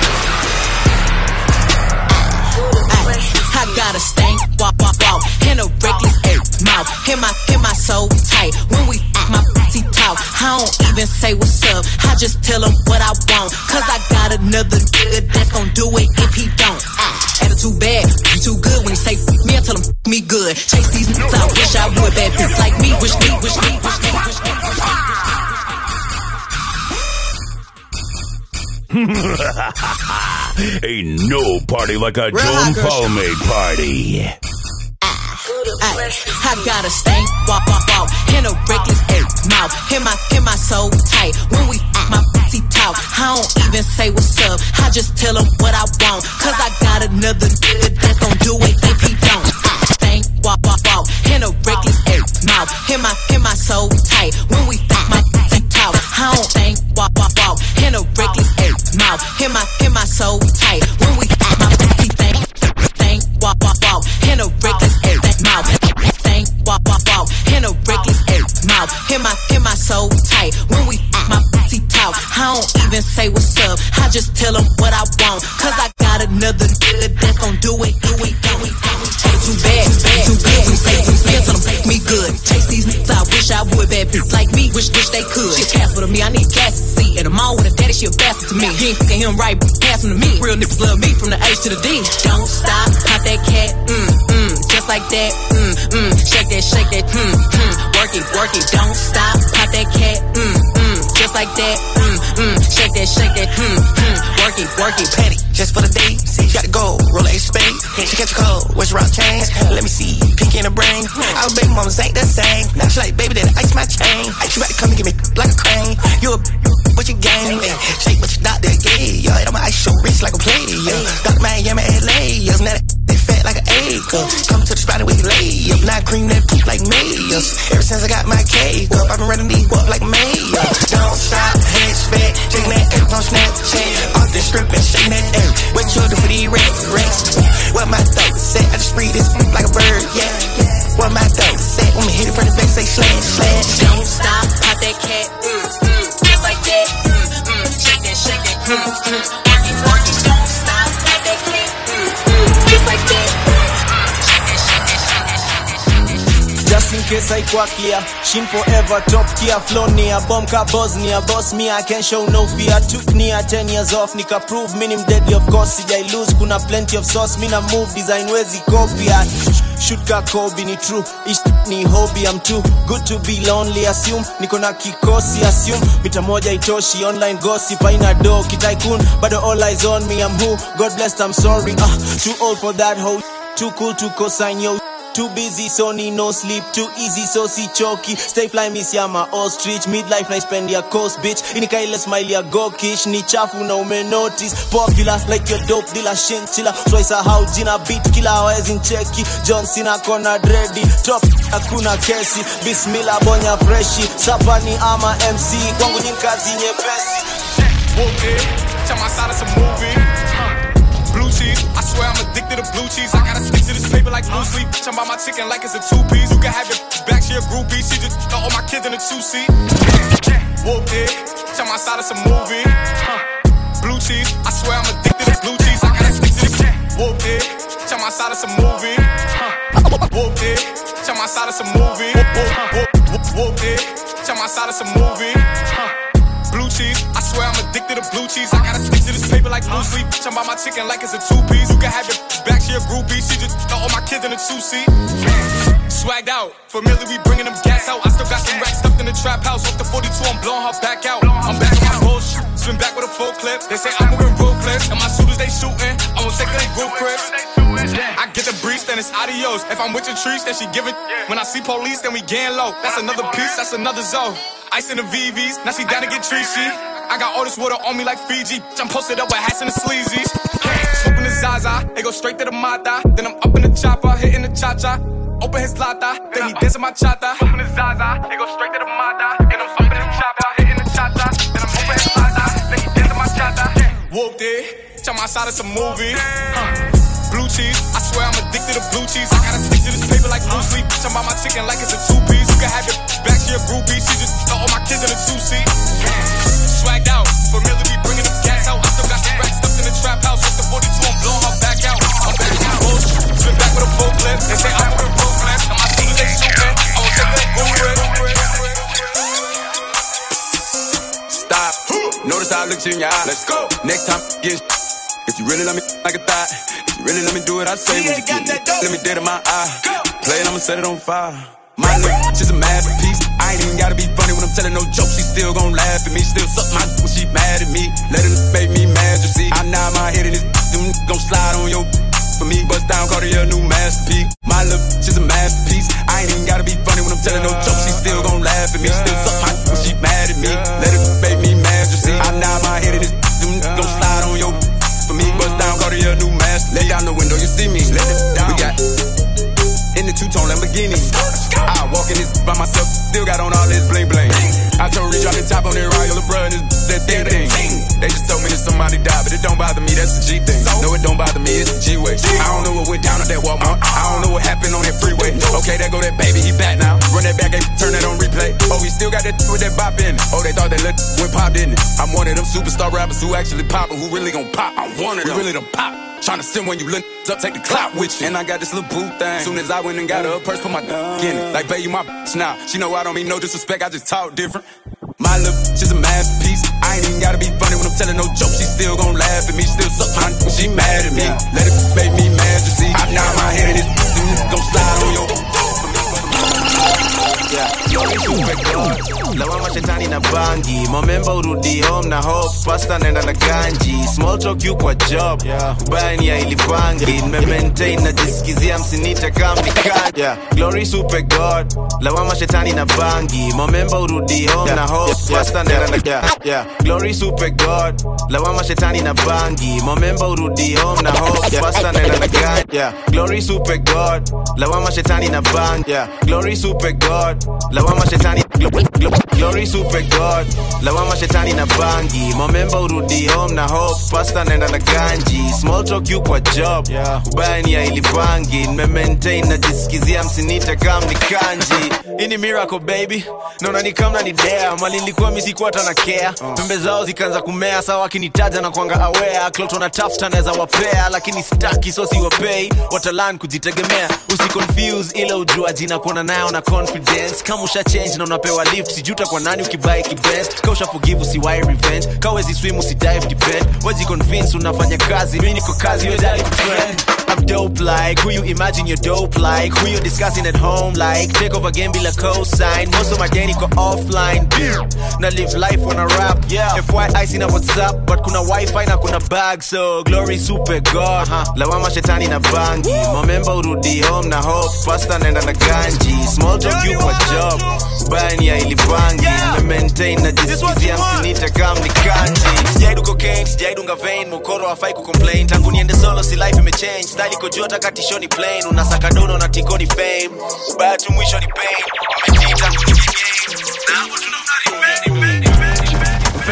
that? I got a stank, walk, walk, walk, and a reckless air mouth. Hit my, hit my soul tight. When we my pussy talk, I don't even say what's up. I just tell him what I want. Cause I got another nigga that's gon' do it if he don't. Ah, attitude bad, you too good. When he say f me, I tell him f me good. Chase these niggas, I wish I would. Bad bitch like me, wish me, wish me, wish me, wish me, wish me. Ain't no party like a Joe and Palme party. Ay, I got a stank, walk, walk, walk, and a reckless air mouth. Hit my, hit my soul tight. When we my pussy talk, I don't even say what's up. I just tell him what I want. Cause I got another nigga that's gon' do it if he don't. Stank, walk, walk, walk, and a reckless air mouth. Hit my, hit my soul tight. When we my pussy talk, I don't stank, walk, walk, walk, and a reckless air mouth. Hit my, hit my soul tight. When we my pussy stank, stank, walk, walk, walk, and a reckless air mouth. Stank, walk, walk, walk, and a reckless air mouth. Hit my, hit my soul tight. When we my pussy talk, I don't even say what's up. I just tell him what I want. Cause I got another nigga that's gon' do it, do it, do it, do it. Too bad, too bad, too bad. We say, we say, tell them make me good. Chase these niggas, I wish I would. Bad bitch like me, wish, wish they could. She a castle to me, I need gas to see. And I'm on with a daddy, she a bastard to me. He ain't fucking him right, but pass him to me. Real niggas love me from the H to the D. Don't stop, pop that cat, mm, mm, just like that, mm, mm. Shake that, shake that, mm, mm. Work it, work it, don't stop, pop that cat, mm, mm, just like that, mm, mm. Shake that, shake that, mm, mm. Work it, work it, petty, just for the day. See, you got to go, roll a spade. She catch a cold, where's your rock chain? Let me see, pink in the brain. Our baby mamas ain't the same. Now she like, baby, that ice my chain. You better come and give me like a crane. You a what you gang? Shake what you not that gay. Yeah, I'm ice show rich like a player. Got Miami, L A. Yeah, now they fat like an acre. Come to the spot and we lay up. Now cream that poop like mayors. Ever since I got my cake up, I've been running these up like mayor. Don't stop, heads fat, shaking that ass on Snapchat. Off the strip and shaking that ass. What you do for these rats, rats? What my thoughts say? I just free this like a bird, yeah. What my thoughts say? When me hit it from the back, say slash, slash. Don't stop, pop that cat, mm, mm, just like that, mm, mm. Shake that, shake that, mm, mm. Work it, work it, don't stop, pop that cat, mm, mm, just like that, mm, mm. Shake that, shake that, shake that, shake that, shake that. Just in case I quack here, Shin forever, top tier, flow near, bomb ka Bosnia, boss me, I can show no fear. Took near ten years off, nika prove minim deadly, of course, sijai lose, kuna plenty of sauce, mina move, design wezi copy. Shoot ka Kobe ni true, ish ni hobby, I'm too good to be lonely, assume, niko na kikosi, assume, mita moja itoshi, online gossip, aina do, kitaikun, but all eyes on me, I'm who, God blessed, I'm sorry, ah, uh, too old for that hoe, too cool to co-sign yo. Too busy, so need no sleep. Too easy, so see choky. Stay fly, miss yama ostrich. Midlife, na spend ya coast, bitch. Inika ile smile ya go kish. Ni chafu na ume notice. Popular, like your dope dealer, chinchilla. So isa how jina beat killer, always in checky. John Cena kona dready. Top, hakuna kesi. Bismillah, bonya freshi. Sapani ama M C. Kwangu ni kazi nyepesi. Okay, tell my side it's a movie. Blue cheese. cheese. I swear I'm addicted to blue cheese. I gotta stick to this paper like blue sleep. Bitch, I'm about my chicken like it's a two-piece. You can have your back, she a groupie. She just throw all my kids in a two-seat. Whooped it. Bitch, I'm outside of some movie. Blue cheese. I swear I'm addicted to blue cheese. I gotta stick to this. Whooped it. Bitch, I'm outside of some movie. Whooped it. Bitch, I'm outside of some movie. Whooped it. Bitch, I'm outside of some movie. Blue cheese, I swear I'm addicted to blue cheese. I gotta stick to this paper like blue sleep. Bitch, I'm about my chicken like it's a two-piece. You can have your back, she a groupie. She just throw all my kids in a two-seat. Swagged out, familiar, we bringing them gas out. I still got some racks stuffed in the trap house. Off the forty-two, I'm blowing her back out. I'm back on my bullshit, swim back with a full clip. They say I'm moving real clips, and my shooters they shooting. I won't take they group Chris. I get the breeze, then it's adios. If I'm with your trees, then she give it. When I see police, then we getting low. That's another piece, that's another zone. Ice in the V Vs, now she down to get treachy. I got all this water on me like Fiji. I'm posted up with hats and the sleazies. Smoking the Zaza, they go straight to the Mata. Then I'm up in the chopper, hitting the cha-cha. Open his lata, then he dancing my chata. Smoking the Zaza, they go straight to the Mata. Then I'm up in the chopper, hitting the cha-cha. Then I'm open his lata, then he dancing my chata. Whooped it, I'm outside of some movie. Blue cheese, I swear I'm addicted to blue cheese. I gotta stick to this paper like blue sleep. Bitch, I'm about my chicken like it's a two-piece. You can have your back, she a groupie. She just throw all my kids in a two-seat. Swagged out, familiar, we bringing them gas out. I still got some racks stuffed in the trap house. Off the forty-two, I'm blowing her back out. I'm back in my bullshit, swim back with a full clip. They say I'm moving real clip, and my shooters they shooting. I won't take that group Stop, notice how I look you in your eye. Let's go. Next time, get if you really let me like a thought. Really let me do what I say when you get me. Let me dead in my eye. Play it, I'ma set it on fire. My little she's a masterpiece. I ain't even gotta be funny when I'm telling no jokes. She still gon' laugh at me. Still suck my when she mad at me. Let her make me mad, you see. I nod my head in this them gon' slide on your for me. Bust down, call her a new masterpiece. My little she's a masterpiece. I ain't even gotta be funny when I'm telling no jokes. She still gon' laugh at me. Still suck my when she mad at me. Let her make me mad, you see. I nod my head in this them gon' slide on your for me. Bust down, call her a new master. Lay down the window, you see me. Let it down. We got in the two-tone Lamborghini. I walk in this by myself, still got on all this bling bling. I told Rich, drop the top on that Royal LeBron, that thing thing. They just told me that somebody died, but it don't bother me, that's the G thing. No, it don't bother me, it's the G-way. I don't know what went down at that Walmart. I don't know what happened on that freeway. Okay, there go that baby, he back now. Run that back and turn that on replay. Oh, he still got that with that bop in it. Oh, they thought that look went pop, didn't it? I'm one of them superstar rappers who actually pop, and who really gon' pop. I'm one of them. We really done pop. Tryna send when you look up, take the clout with you. And I got this little boo thing. Soon as I went and got her a purse, put my d in it. Like, babe, you my bitch now. She know I don't mean no disrespect, I just talk different. My little she's a masterpiece. I ain't even gotta be funny when I'm telling no jokes. She still gon' laugh at me. Still suck my when she mad at me. Let it make me mad, you see. I nod my head in this gon' slide on your yeah, lawama shetani na bangi, momemba urudi home na hope, pasta nenda na ganji, small talk you kwa job, ubaya ni ya ilipangi, nime maintain na jisikizia msinita kama nikani, yeah, glory super god, lawama shetani na bangi, momemba urudi home na hope, pasta nenda na yeah, yeah, glory super god, lawama shetani na bangi, momemba urudi home na hope, pasta nenda na ganji, yeah, glory super god, lawama shetani na bangi, yeah, glory super god, lawama shetani gl gl glory super god, lawama shetani na bangi, momemba urudi home na hope, pasta nenda na ganji, small talk you kwa job, ubaya ni ya ilipangi, nime maintain na jisikizia msinita kama ni kanji. Ini miracle baby, naona ni kama ni dare, mali nilikuwa mimi sikuwa hata na care, pembe zao zikaanza kumea, sawa wakinitaja na kuanga aware, clout na tafuta naweza wapea, lakini staki so si wapei, watalan kujitegemea, usi confuse ile ujua jina kuona nayo na confidence, kama usha change na unapewa lift, sijuta kwa nani ukibuy kibest, kama usha forgive usiwai revenge, kama wezi swim usidive depend, waji convince unafanya kazi, mimi niko kazi wewe dali friend. I'm dope like, who you imagine you're dope like, who you discussing at home like, take over game bila cosign, most of my day niko offline, na live life when I rap, yeah. F Y I sina WhatsApp, but kuna wifi na kuna bag, so glory super god, uh-huh. Lawama shetani na bangi, momemba urudi home na hope, pasta nenda na ganji, small talk you kwa job, ubaya ni ya ilipangi, nime maintain na jisikizia msinita kama ni kanji. Sijaidu cocaine, sijaidunga vein, mokoro hafai kucomplain, tangu niende solo si life imechange, style iko juu hata katishoni plain, unasaka dono na tikoni fame, ubaya tu mwisho ni pain, umetita kwenye game, na hapo tunaona revenge.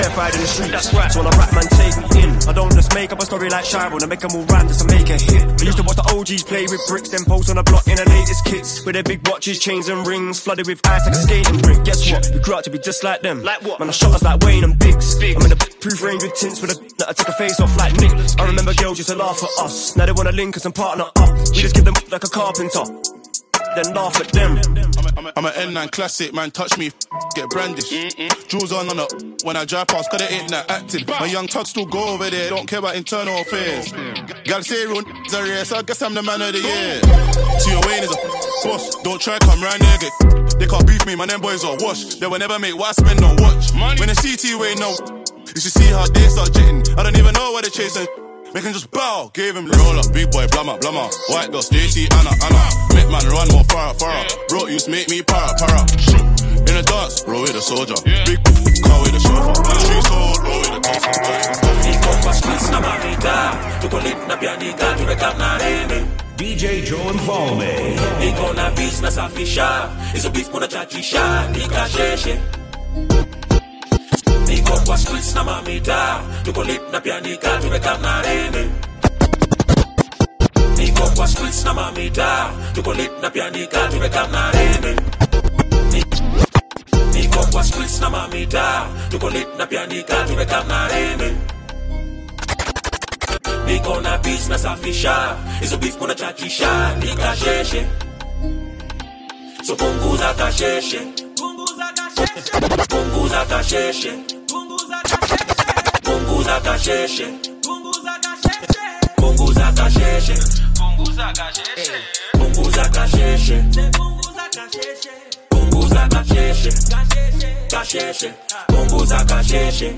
verified in the streets. That's right. So when I rap, man, take me in. I don't just make up a story like Shiro and make them all rhyme just to make a hit. I used to watch the O Gs play with bricks, then post on the block in the latest kits with their big watches, chains and rings, flooded with ice like a skating rink. Guess what? We grew up to be just like them. Like what? Man, I shot us like Wayne and Biggs. I'm in the proof range with tints with a that I took a face off like Nick. I remember girls used to laugh at us. Now they wanna link us and partner up. We just give them like a carpenter, then laugh at them. I'm, a, I'm an N nine classic, man, touch me, get brandish. Jewels on on the when I drive past, cause they ain't that active. My young tugs still go over there, don't care about internal affairs. Gotta say, run, sorry, so I guess I'm the man of the year. Tio Wayne is a boss, don't try come round there, get. They can't beef me, man, them boys are wash. They will never make why spend no watch. When they see T Wayne, no, you should see how they start jitting. I don't even know why they're chasing. Make him just bow, gave him roll up, big boy, blammer, blammer. White girl, Stacy, Anna, Anna. Make man run more far, far. Bro, used to make me para, para. In the dance, roll with the soldier. Big car with the chauffeur. Street soul, roll with the dancer. Niko kwa streets na mamita, tuko lit na pianika, tumekam na rene. D J Joe Mfalme. Niko na beats na safisha, hizo beef muna chachisha, nikasheshe. Niko kwa streets na mamita, tuko lit na pianika, tumekam na rene. Niko kwa streets na mamita, tuko lit na pianika, tumekam na rene. Niko kwa streets na mamita, tuko lit na pianika, tumekam na rene. Niko na beats na safisha, hizo beef muna chachisha, nikasheshe. So punguza kasheshe, punguza kasheshe, punguza kasheshe, punguza kasheshe, punguza kasheshe, punguza kasheshe, punguza kasheshe, punguza kasheshe, punguza kasheshe, punguza kasheshe, kasheshe, punguza kasheshe.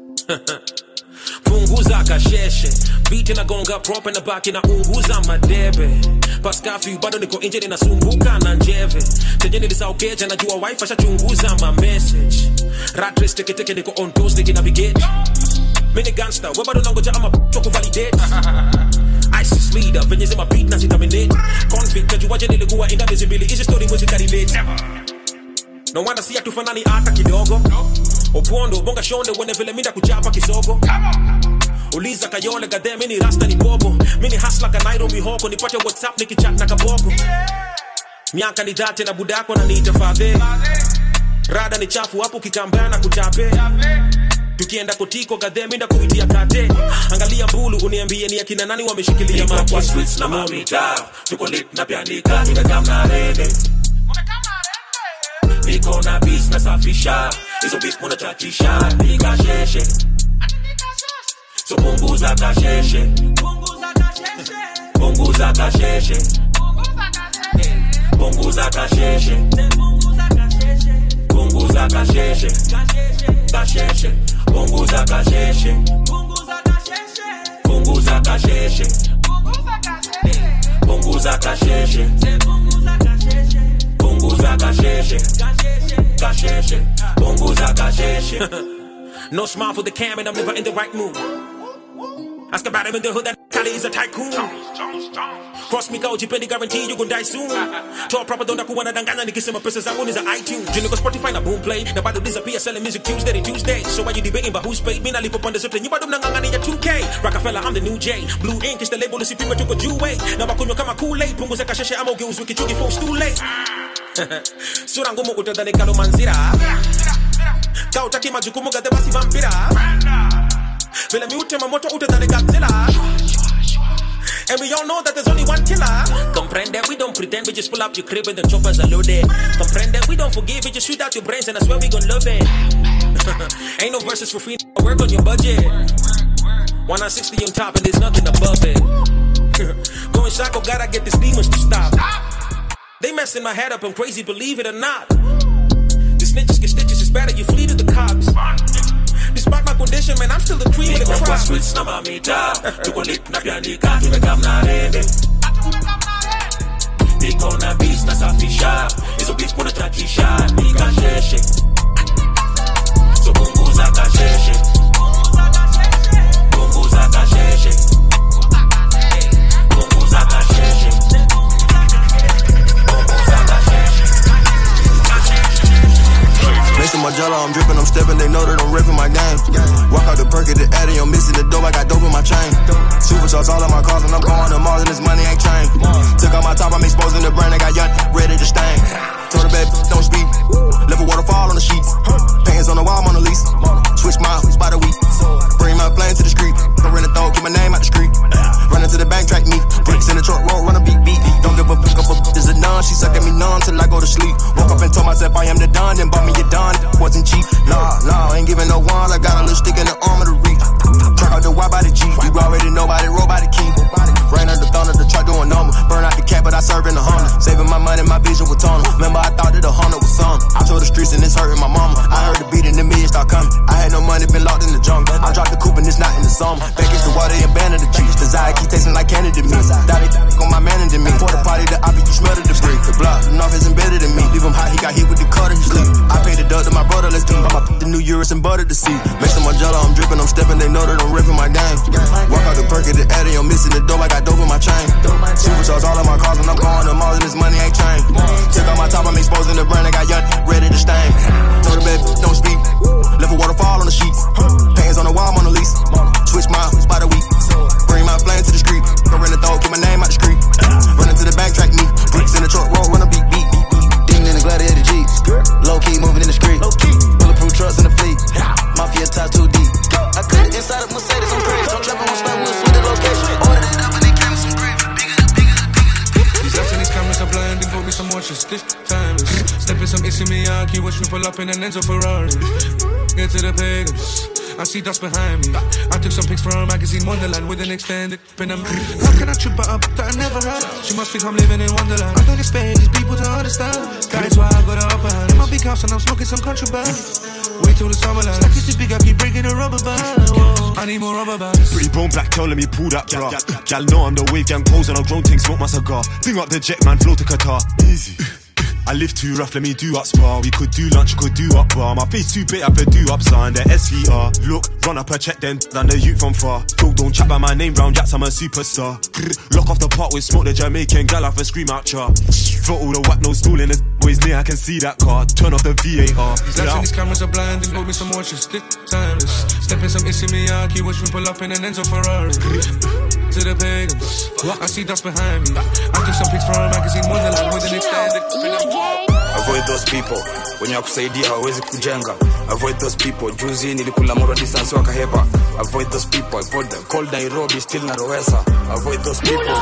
Punguza kasheshe, beat inagonga prop na baki na unguza madebe. Paskafi bado niko nje ninasumbuka na njeve. Tenjeni nisaukeja najua wifi shachunguza ma message. Rat race teke teke niko on toast niki navigate. Mini gangster, we bado nangoja ama choko validate. ISIS leader, venye zima beat na sitaminate. Convict, kajuwaje nilikuwa inda mizi mbili, ishi story mwezi karelate. No wonder siya tufanani hata kidogo. Opondo, bonga shonde, wene vile minda kuchapa kisogo. Uliza kayole, gade, mini rasta ni bobo. Mini hustler ka Nairo mihoko, nipate WhatsApp nikichat na kaboko. Mianka ni date na budako na niita fadhe. Rada ni chafu hapo kikambaya na kutape. Tukienda kotiko gade, minda kuitia kate. Angalia mbulu, uniambie ni akina nani wameshikilia mapi. Niko kwa streets na mamita, tuko lit na pianika, tumekam na rene. Niko na beats na safisha, hizo beats muna chachisha, nikasheshe. So punguza kasheshe, punguza kasheshe, punguza kasheshe, punguza kasheshe, punguza kasheshe, kasheshe, punguza kasheshe, punguza kasheshe, punguza kasheshe, punguza kasheshe, kasheshe, punguza kasheshe. No smile for the cam and I'm never in the right mood. Ask about him in the hood, that Kali is a tycoon. Cross me go, jipendi guarantee you gon' die soon. Toa proper don't kuwa nadanganya nikisema pesa zangu ni za iTunes. Juni go Spotify na Boomplay, na bado disappear selling music Tuesday to Tuesday. So why you debating about who's paid? Mina lipo pande zote, nyi bado mnangangani ya two K. Rockefeller, I'm the new J. Blue ink is the label, usipime tuko juu way. Na wakunywa kama Kool-Aid, punguza kasheshe ama ugeuzwe kichungi folks too late. Sura ngumu utadhani kalo manzira. Ka utaki majukumu gade basi vampira. Vile mi utema moto utadhani Godzilla. And we all know that there's only one killer. Comprende, we don't pretend, we just pull up your crib and the choppers are loaded. Comprende, we don't forgive, we just shoot out your brains and I swear we gon' love it. Ain't no verses for free, work on your budget. one sixty on top and there's nothing above it. Going psycho, gotta get these demons to stop. They messing my head up, I'm crazy, believe it or not. The snitches get stitches, it's better you flee to the cops. Despite my condition, man, I'm still the cream of the crop. Niko kwa streets na mamita, tuko lit na pianika, tumekam na rene. Niko na beats na safisha, hizo beats muna chachisha, nikasheshe. So punguza kasheshe, punguza kasheshe, punguza kasheshe, punguza kasheshe. Mason Margiela, I'm dripping, I'm stepping, they know that I'm ripping my game. shots all of my cars and I'm going to Mars and this money ain't changed. Took out my top, I'm exposing the brand, I got young, ready to stain. Told the baby, don't speak. Left a waterfall on the sheets. Pants on the wall, Mona Lisa. Switch my by the week. Bring my flame to the street. Go run the throat, keep my name out the street. Running to the bank, track me. Bricks in the truck, roll, run a beat, beat. Don't give a fuck up a bitch, a nun. She sucking me numb till I go to sleep. Woke up and told myself I am the Don, then bought me a Don. Wasn't cheap. Nah, nah, ain't giving no ones. I got a little stick in the arm of the reach. Truck out the Y by the G. You already know about it, roll by the key. Rain under the thunder, the truck doing normal. Burn out the cat, but I serve in the Honda. Saving my money, my vision was tunnel. Remember, I thought that a Honda was some. I told the streets and it's hurting my mama. I heard the beat and the millions start coming. I had no money, been locked in the jungle. I dropped the coupe and it's not in the summer. Back into the water, abandoned the trees. Desire keep tasting like candy to me. Thought they on my man and to me. For the party, the opposite, you smell the debris. The block, the north is embedded in me. Leave him hot, he got hit with the cutter, he sleep. I paid the duck to my brother, let's do. I'm the new Urus and butter to see. Make some Margiela, I'm dripping, I'm stepping. They know that I'm ripping my game. Walk out the perk at the Addy, I'm missing the dope. I got dope in my chain. Supercharged all of my cars and I'm going to Mars and this money ain't changed. Took out my top, I'm exposing the brand, I got young, ready to stain. Told the baby, don't speak. Left a waterfall on the sheets. Pants on the wall, Mona Lisa. Switch my by the week. Bring my flame to the street. Go run the throat, keep my name out the street. Running to the bank, track me. Bricks in the truck, roll, run a beat, beat. Demon in the gladiator Jeep. Low key moving in the street. Bulletproof trucks in the fleet. Mafia top too deep. I cut it inside of Mercedes on crazy. Don't trap on my spot, we'll switch the location. Ordered it up and they came with some gravy. These lights and these cameras are blinding, bought me some watches, this timeless. Stepping some Issey Miyake, watch me pull up in an Enzo Ferrari. Get to the pagans, I see dust behind me. I took some pics from a magazine, Wonderland, with an extended pin. How can I trip her up that I never had? She must think I'm living in Wonderland. I don't expect these people to understand. That's why I got her up and in my big house and I'm smoking some contraband. Wait till the summerland. Like it's too big, I keep breaking the rubber band. Whoa, I need more rubber bands. Pretty bone black telling me pull that bra. Gal know I'm the wave gang pose and I'm grown thing, smoke my cigar. Bring up the jet man, flow to Qatar. Easy. I live too rough, let me do up spa. We could do lunch, could do up bar. My face too big, I could do up sign. The S V R. Look, run up a check then, than the youth from far. Phil don't chat by my name round jacks, I'm a superstar. Lock off the pot with smoke, the Jamaican gal off a scream out char. For all the whack, no stooling, the boys near, I can see that car. Turn off the V A R. These lights and these cameras are blinding, bought me some watches, stick timeless. Stepping some Issey Miyake, watch me pull up in an Enzo Ferrari. To the pagans, I see dust behind me. I took some pics from a magazine, Wonderland, with an extended pin. Avoid those people, wenye wakusaidia hawezi kujenga. Avoid those people, juzi nilikula moro distance wakahepa. Avoid those people, avoid them. Cold Nairobi, still narowesa. Avoid those people.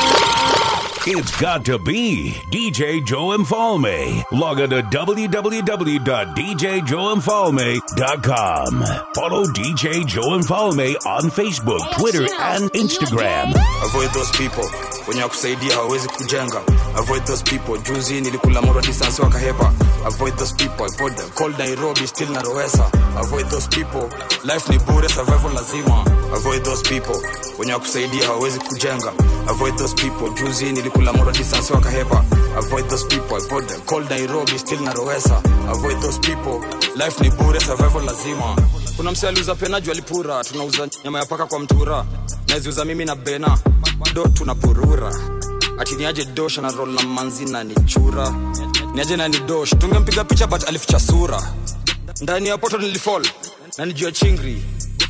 It's got to be D J Joe Mfalme. Log on to w w w dot d j joe mfalme dot com. Follow D J Joe Mfalme on Facebook, Twitter, and Instagram. Avoid those people, wenye wakusaidia hawezi kujenga. Avoid those people, juzi nilikula moro distance wakahepa. Avoid those people, avoid them. Cold Nairobi, still narowesa. Avoid those people, life ni bure, survival lazima. Avoid those people, wenye wakusaidia hawezi kujenga. Avoid those people, juzi nilikula moro distance wakahepa. Avoid those people, avoid them. Cold Nairobi, still narowesa. Avoid those people, life ni bure, survival lazima. Kuna mse aliuza pena juu alipura. Tunauza nyama ya paka kwa mtura. Naziuza mimi na bena, do tunapurura. Ati niaje dosh na roll na manzi na ni chura. Niaje na ni dosh, tungempiga picha but alificha sura. Ndani ya poto nilifall, na nijua chingri.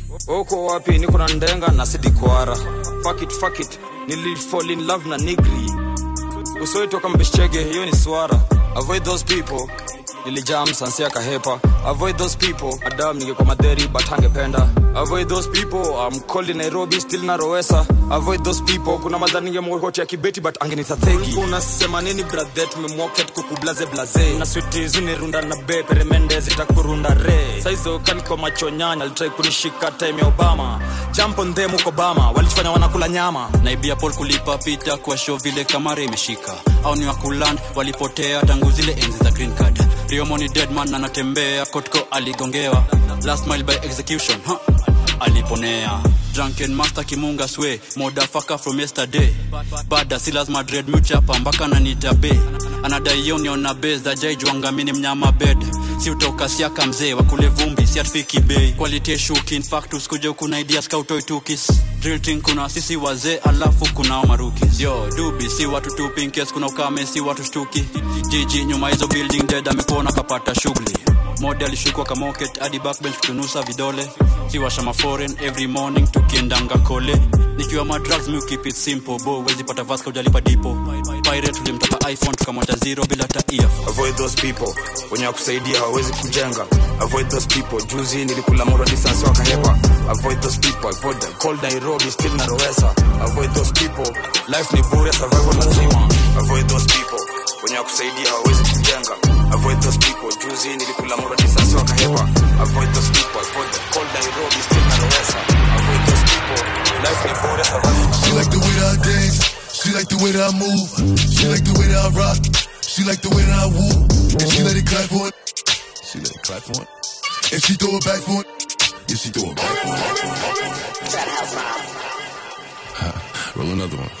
Oko wapi niko na ndenga na sidi kwara. Fuck it, fuck it, nilifall in love na nigri. Usoi toka mbeshchege, hiyo ni swara. Avoid those people, nilijam sansia kahepa. Avoid those people, Adam ningekuwa madheri but hangependa. Avoid those people, I'm cold in Nairobi, still narowesa. Avoid those people, kuna madhani ningemwokoti ya kibeti but angenita thegi. Unasema nini brother, tumemwoket kukublaze blaze. Na sweetie zini runda na be, peremende zitakurunda re. Saizo kaniko macho nyanya, alitry kunishika time ya Obama. Jump on them uko Obama, walichifanya wanakula nyama. Naibia Paul kulipa pita kwa show vile kamari imeshika. Au ni wakuland, walipotea tangu zile enzi za green card. Rio Money dead man anatembea, Kotko aligongewa. Last mile by execution, huh? Aliponea. Drunken master kimunga sway, motherfucker from yesterday. Bada silas Madrid muchapa mpaka na nitabe. Anadai yoni on a base da jai juanga mini mnyama bed. Si utoka siaka mzee wakule vumbi si atfiki bay. Quality shuki in fact usikuje kuna ideas kautoi tukis. Drill thing kuna sisi wazee alafu kuna marukis. Yo dubi si watu tu pinkes kuna ukame si watu shtuki. Jiji nyuma hizo building dead amekuona kapata shughuli. Model alishikwa kama moket hadi backbench kutunusa vidole. Kiwasha ma foreign every morning tukiendanga kole. Nikiwa ma drugs me keep it simple bo wezi pata Vasco hujalipa dipo. Pirate tulimtoka iPhone tukamwacha zero bila ta earphone. Avoid those people wenye wakusaidia hawezi kujenga. Avoid those people juzi nilikula moral distance wakahepa. Avoid those people avoid them. Cold Nairobi still narowesa. Avoid those people life ni bure survival lazima. Avoid those people wenye wakusaidia hawezi kujenga. Avoid those people juzi nilikula moral distance wakahepa. Avoid those people avoid them. Cold Nairobi still narowesa. Avoid those people life ni bure survival. She like the way that I dance. She like the way that I move. She like the way that I rock. She like the way that I woo. And she let it clap for it. She let it clap for it. And she throw it back for it. Yeah, she throw it back for it. Roll another one.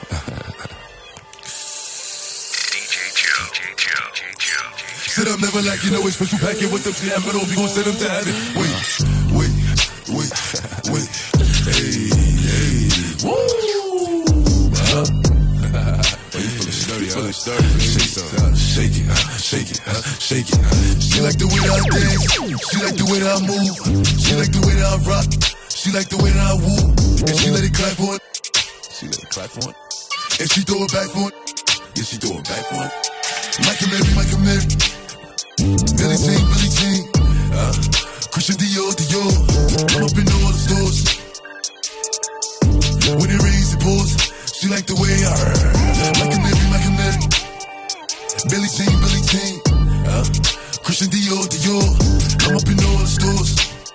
D J Joe, D J Joe, D J Joe. Sit up, never like you know it's special packet with them shit. But we gon' send them to heaven. Wait, wait, wait, wait. Hey, hey, woo. Uh-huh. You feeling sturdy, huh? Feeling sturdy. Shake it, uh, shake it, uh, shake it, uh, shake it. Uh. She like the way that I dance. She like the way that I move. She like the way that I rock. She like the way that I woo. And she let it clap for it. She let it clap for it. And she throw it back for it. Yeah, she throw it back for it. Michael Mary, Michael Mary. Billie Jean, Billie Jean. Uh, Christian Dior, Dior. I'm up in all the stores. When it rains, it pours. She like the way I heard. Michael Mary, Michael Mary. Billie Jean, Billie Jean. Uh, Christian Dior, Dior. I'm up in all the stores.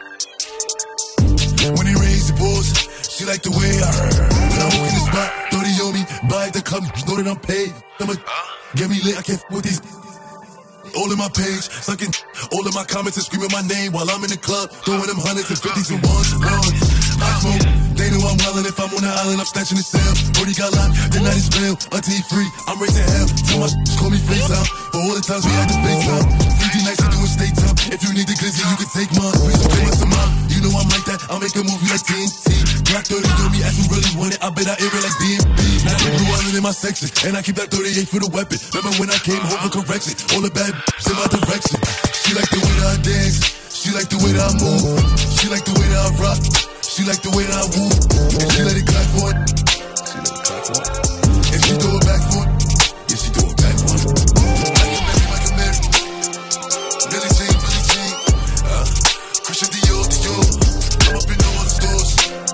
When it rains, it pours. She like the way I heard. When I walk in the spot, thirty on me, buy the cup, know that I'm paid. I'ma get me lit, I can't f with these. All in my page, sucking all of my comments and screaming my name while I'm in the club, throwing them hundreds and fifties and ones and ones. I smoke, they know I'm wildin'. If I'm on the island, I'm snatching the cell. Brody got locked, the night is bail. Until he free, I'm raising hell. Tell my sh- call me face out. For all the times we had to face out. fifty nights to do a state time. If you need the glizzy, you can take mine. Please don't pay us a mile. You know I'm like that, I'll make a movie like T N T. Black thirty on me, as we really want it. I bet I air it like D M B. Now I blue island in my section, and I keep that thirty-eight for the weapon. Remember when I came home for correction? All the bad b****s in my direction. She like the way that I dance. She like the way that I move. She like the way that I rock. She like the way that I woo. And she let it clap for it. She let it clap for it. And she throw it back for it. Yeah, she throw it back for it. Michael Mary, Michael Mary. Billie Jean, Billie Jean. Uh, Christian Dior, Dior. I'm up in all the stores.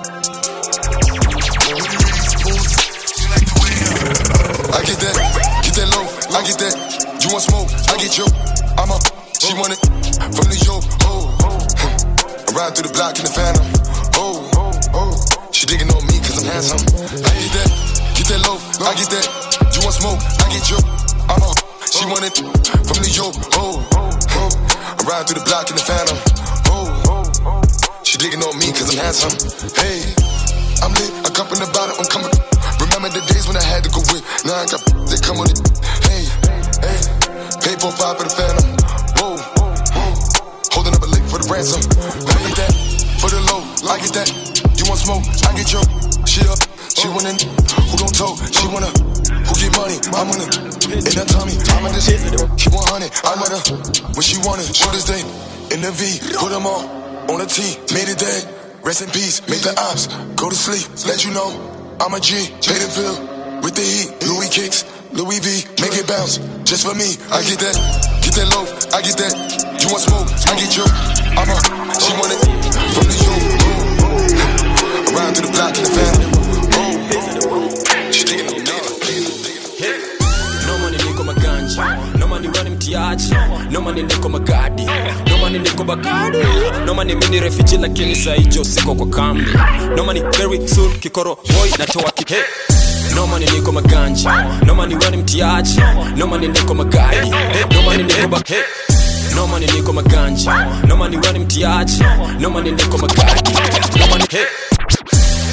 When it rains, it pours. She like the way I I get that, get that low, I get that. You want smoke, I get you. I'm up, she want it from New York. Oh, I ride through the block in the Phantom. Oh, oh, she digging on me cause I'm handsome. I get that, get that low, I get that. You want smoke, I get you. I'm up, she want it from New York. Oh, oh, I ride through the block in the Phantom. Oh, she digging on me cause I'm handsome. Hey, I'm lit, I come in the bottom, I'm coming. Remember the days when I had to go with. Now I got they come on it. Hey, hey, pay for five for the Phantom. Whoa, whoa, holding up a lick for the ransom. I get that for the low, I get that. You want smoke, I get your. She up, she want it. Who don't talk, she wanna. Who get money, I'm on it. In her tummy, I'm on this. She want honey, I'm with her. When she want it, shoot this thing. In the V, put them all on the T, made it dead. Rest in peace, make the ops go to sleep. Let you know I'm a G, pay the bill with the heat. Louis kicks, Louis V, make it bounce just for me. I get that, get that low, I get that. You want smoke, I get you. I'm a, she want it from the York. Around through the block in the van. Oh, she digging on me. No money niko maganja, no money money mtiaji, no money niko magadi, no money niko bagadi, no money mini refugee lakini saijo siko kwa kambi, no money very soon kikoro boy natoa kihe. No money niko maganja, no money money mtiaji, no money niko magadi, no money niko bagadi. No money niko maganja, no money money mtiaji, no money niko magadi, no money hey.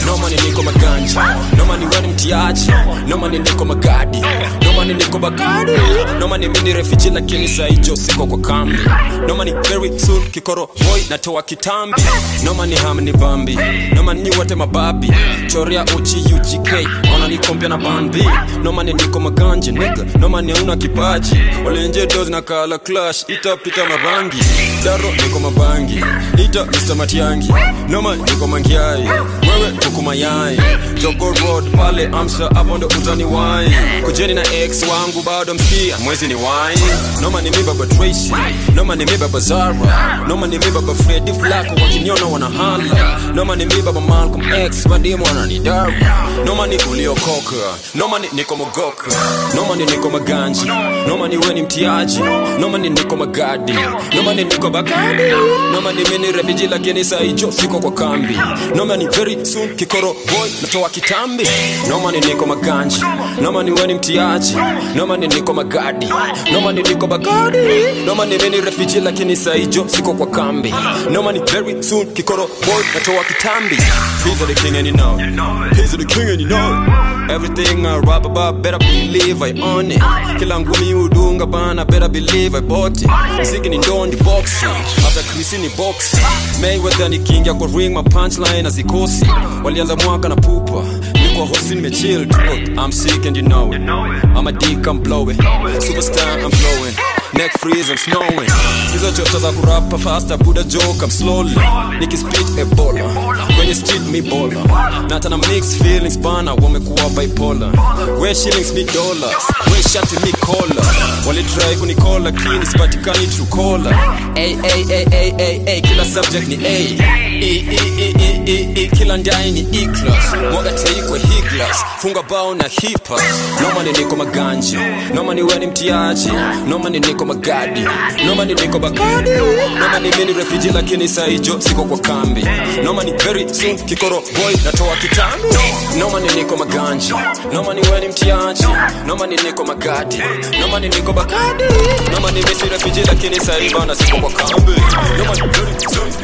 no money niko maganja, no money wani mtiaji, no money niko magadi, no money niko bagadi, no money mini refugee lakini saijo siko kwa kambi, no money very soon kikoro boy natoa kitambi, no money ham ni bambi, no money wote mababi, choria O G U G K ona ni kompia na bambi, no money niko maganja nigga, no money una kipaji, wale nje dozi na kala clash, ita pita mabangi, daro niko mabangi, ita Mister Matiangi, no money niko mangiai, wewe kuku mayai, Joko Road pale Amsa hapo ndo utani wai, kujeni na ex wangu bado mskia mwezi ni wai, no money mi baba Tracy, no money mi baba Zara, no money mi baba Freddy Flacco wakiniona wanahala, no money mi baba Malcolm X wadimu wananidara, no money uliokoka, no money niko mogoka, no money niko maganji, no money weni mtiaji, no money niko magadi, no money niko bagadi, no money mini refugee lakini saijo siko kwa kambi, no money very soon kikoro boy natoa kitambi, no money niko maganji, no money weni mtiaji, no money niko magadi, no money niko bagadi, no money mini refugee lakini saijo siko kwa kambi, no money very soon kikoro boy natoa kitambi. He's the king and you know, he's the king and you know, everything I rap about better believe I own it, kila ngumi udunga bana better believe I bought it, mziki ni ndondi boxing, after Chris ni boxing, Mayweather ni king ya kwa ring my punchline azikosi, walianza mwaka na pupa, niko hosi nimechill, I'm sick and you know it, I'm a dick I'm blowing, superstar I'm flowing, neck freeze I'm snowing, hizo chota za kurapa faster buda joke I'm slowly, niki speed ebola, kwenye street me bola, nata na mixed feelings bana wamekuwa bipolar, we shillings me dollars, we shati me collar, wali try kunikola kini sipatikani true caller, ay ay ay ay ay ay kila subject ni A, E E E E E E kila ndai ni E-class, mwaga teikwe higlas, funga bao na hipa, no money niko maganji, no money weni mtiaji, no money niko magadi, no money niko bagadi, no money mini refugee lakini saijo siko kwa kambi, no money very soon kikoro boy natoa kitambi, no money niko maganji, no money weni mtiaji, no money niko magadi, no money niko bagadi, no money mini refugee lakini saiba na siko kwa kambi, no money very soon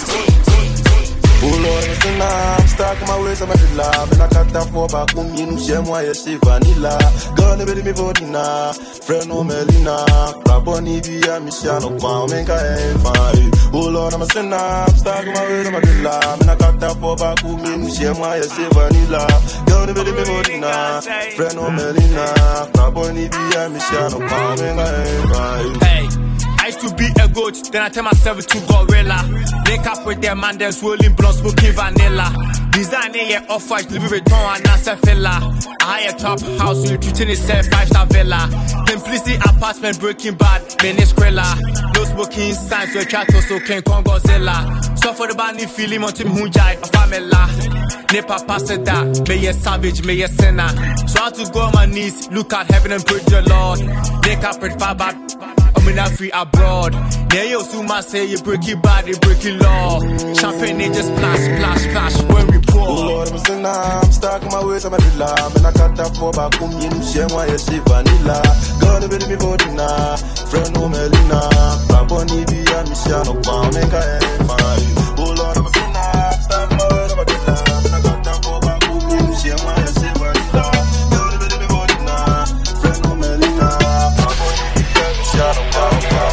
oh Lord, I'm saying I'm stuck in my ways, I'm at the lab, and I got that for back home, you know, shame why you see vanilla. Gonna be me for dinner, friend no melina, Raboni via Michelle, Obama, make I fine. Oh Lord, I'm saying I'm stuck in my ways, I'm at the lab, and I got that for back home, you know, shame why you see vanilla. Gonna be me for dinner, friend no melina, Raboni via Michelle, Obama, make I fine. Hey. I used to be a goat, then I tell myself to gorilla. Link up with them man, then swirling blood, smoking vanilla. Designing your off-white, Louis Vuitton and Nasa fella. A higher top house, you treating itself five-star villa. Simplicity apartment, Breaking Bad, Venezuela. No smoking signs, so chat also can Kong Godzilla. So for the band, feeling on Tim Hunjai, a family. Nepa pass it that, may a savage, may a sinner. So I had to go on my knees, look at heaven and pray to the Lord. Link up with Fabad. I'm in free abroad. Yeah, you Suma say you break your body, break your law. Champagne, they just splash, splash, splash when we pour. Oh Lord, I'm saying I'm stuck in my ways, I'm at the lab, and I got that for back home, you know, shame why you see vanilla. Gonna be me for dinner, friend no melina, Raboni via Michelle, Obama, make I fine. Oh Lord, I'm saying I'm stuck in my ways, I'm at the lab, and I got that for back home, you know, shame why you see vanilla. Gonna be me for dinner, friend no melina, Raboni via Michelle, Obama.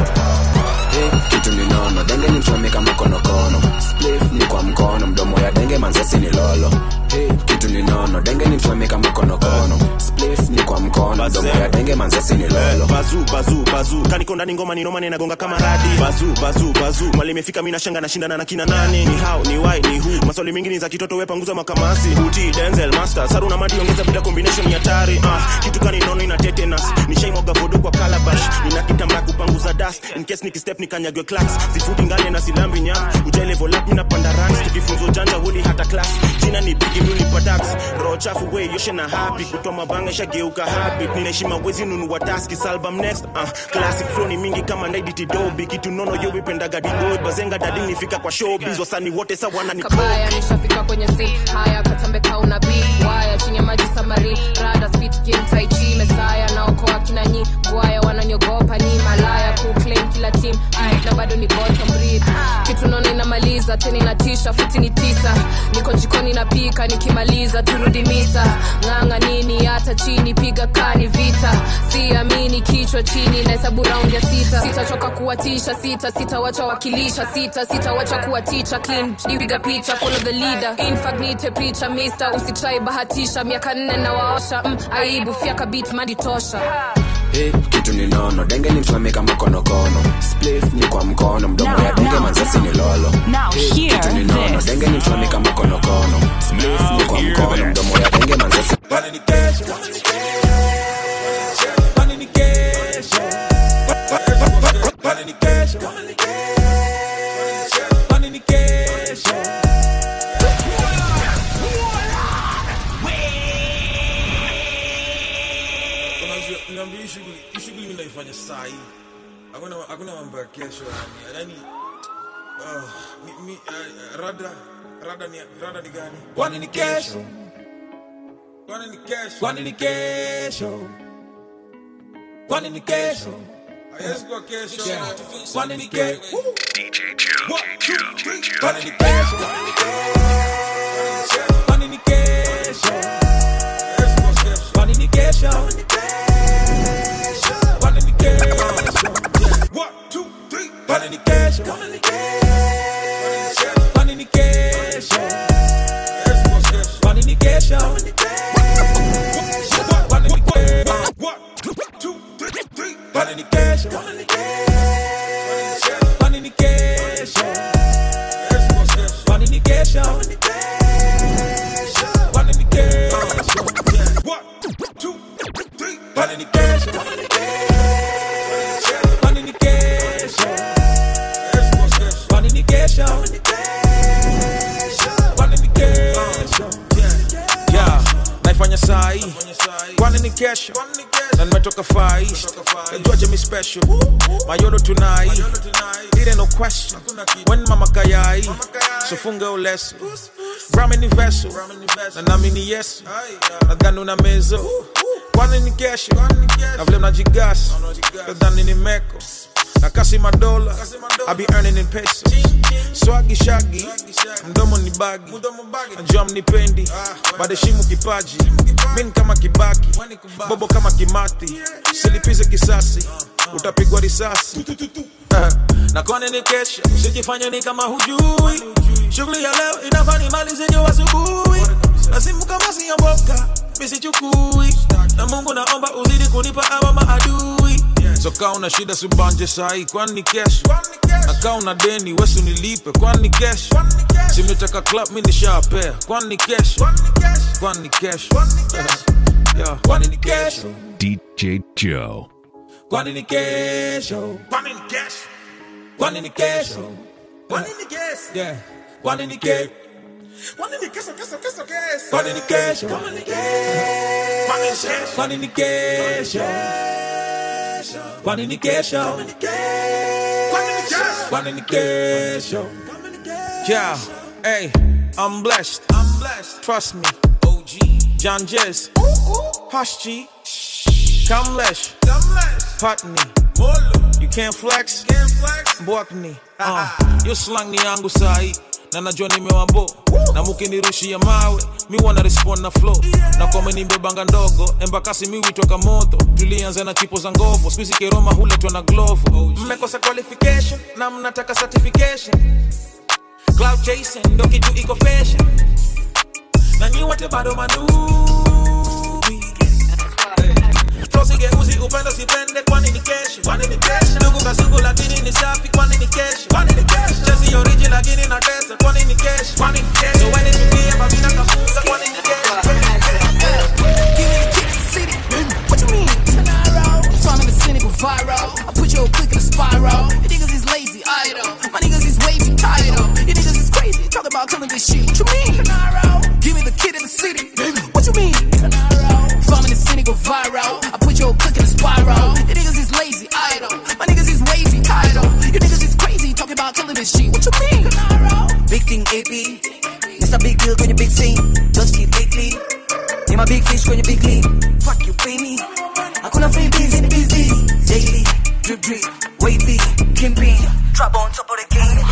Kitu ni nono, denge ni mfome kama kono kono, spliff ni kwa mkono, mdomo ya denge manzasi ni lolo. Hey, kitu ni nono, denge ni mfome kama kono kono, spliff ni kwa mkono, mdomo ya denge manzasi ni lolo. Bazu, bazu, bazu, kaniko ndani ngoma ni Roma ninagonga kama radi. Bazu, bazu, bazu, mali imefika mimi nashanga nashindana na kina nani. Ni how, ni why, ni who, maswali mingi ni za kitoto wepa nguza makamasi. Uti, Denzel, Master, Saru na Madi ongeza bila combination ya tari. Ah, kitu kani nono ina tetanus, ni shame moga vodo kwa calabash. Nina kitambaa kupanguza dust, in case nikistep nikanyagwe class. Sifuti ngane na silambi nya, ujai level up mina panda ranks. Tukifunzo janja wuli hata class, jina ni bigi muni padax. Roho chafu we yoshe na happy, kutoa mabanga shageuka habit. Ninaheshima wezi nunu wa taski, album next. Ah, uh, classic flow ni mingi kama Naiditi Dobi. Kitu nono yo wipenda gadi boy, bazenga dadi nifika kwa showbiz. Wasani wote sawana ni kabaya, nishafika kwenye scene. Haya katambe kauna beat, waya chini ya maji samari. Rada speed game tai chi, mesaya na okoa kina nyi. Waya wananyogopa ni malaya, kuclaim kila team. Ay, na bado ni bottom breed. Kitu nono inamaliza, teni na tisha, futi ni tisa. Niko jikoni jikoni napika nikimaliza turudi misa. Nganga nini hata chini piga kani vita. Siamini kichwa chini na hesabu round ya sita. Sitachoka kuwatisha sita sita wacha wakilisha sita sita wacha kuwatisha clean piga picha follow the leader. Infagnite picha mister usitrai bahatisha miaka nne na waosha mm, aibu fiaka beat mandi tosha. Hey, kitu ni nono, denge ni mfame kama kono kono. Spliff ni kwa mkono, mdomo ya denge manzasi ni lolo. Hey, kitu ni nono, denge ni mfame kama kono kono. Spliff ni kwa mkono, mdomo ya denge manzasi. One in the cash, one in the cash, one in the cash, one in the cash, one in the cash, one in the cash. Niambie shughuli, shughuli mimi naifanya saa hii. Hakuna hakuna mambo ya kesho yani. Yaani ah mi, mi uh, rada rada ni rada ni gani? One in the cash. One in the cash. One in the cash. One in the cash. Let's go cash. One in the cash. D J Joe, Joe, Joe. One in the cash. One in the cash. One in the cash. One in the cash. One in the cash. One, two, three. One in the cash. One in the cash. One in the cash. One in the cash. One in the cash. One in the cash. One, two, three. One in the cash. One in the cash. One in the cash. One in the cash. One in the cash. One in the cash. One, two, three. One in the cash. One in the cash. One in the cash. One in the cash. One in the cash. One in the cash. Yeah, naifanya saa hii. One in the cash. Na nimetoka far east. Najua me special. Mayolo tonight. It ain't no question. When mama kayai. So funga uleso. Ramen ni vessel. Na nami ni yesu. Nadhani una mezo. One in the cash. Na vile mnajigasi. Nadhani ni meko. Na kasi madola. I be earning in pesos. Swagi shagi. Mdomo ni bagi. Najua mnipendi. Badeshimu kipaji. Min kama kibaki. Bobo kama kimati. Silipize kisasi. Utapigwa risasi. Na kwa nini kesha usijifanye ni kama hujui. Shughuli ya leo inafanya mali zenye asubuhi. Na simu kama siyamboka misichukui. Na Mungu naomba uzidi kunipa ama maadui. So kaa una shida subanje sahi kwani kesho. Na kaa una deni wesu nilipe kwani kesho. Simetaka club mimi nishapea kwani kesho. Kwani kesho. Yeah, kwani ni kesho. D J Joe. Kwani ni kesho. Kwani ni kesho. Kwani ni kesho. Kwani ni kesho. Yeah. Kwani ni kesho. Kwani ni kesho, kesho, kesho, kesho. Kwani ni kesho. Kwani ni kesho. Kwani ni kesho. Kwani ni kesho. Kwani ni kesho. Yeah, hey, I'm blessed. I'm blessed. Trust me. O G. John Jess. Hush G. Kamlesh. Patni. You can't flex. Mbwakni. Uh, yo slang ni yangu sahi. Na najua nimewambo. Na mukinirushia mawe. Mi wana respond na flow. Na kome nimbebanga ndogo. Embakasi mi witoka moto. Tulianza na chipo za ngovo. Squeezy keroma huletwa na glovo. Mmekosa qualification. Na mnataka certification. Cloud chasing. Ndo kitu iko fashion. Na nyi wate bado manubi. Flosi geuzi upendo sipende kwani ni kesho. Kwani ni kesho. Ndugu kasugu lakini ni safi kwani ni kesho. Kwani ni kesho. Chezi origi lakini na tesa kwani ni kesho. Kwani ni kesho. So when it be about mina kafuza kwani ni kesho. Give me the key to the city. What you mean? Turn around. So I'm in the cynical viral. I put your click in a spiral. You niggas is lazy, idle. My niggas is wavy, title. You niggas is crazy. Talk about killing this shit. What you mean? Turn around. Give me the kid in the city. What you mean? Turn around. So I'm in the cynical viral. I put your click in a spiral. You niggas is lazy, idle. My niggas is wavy, title. You niggas is crazy. Talking about killing this shit. What you mean? Turn around. Big thing A P. It's a big deal when you big scene. Just keep lately. Name a big fish when you big lean. Fuck you, pay me. I couldn't pay bills in the busy. Daily, drip drip, wavy, kimping. Trap on top of the game, huh?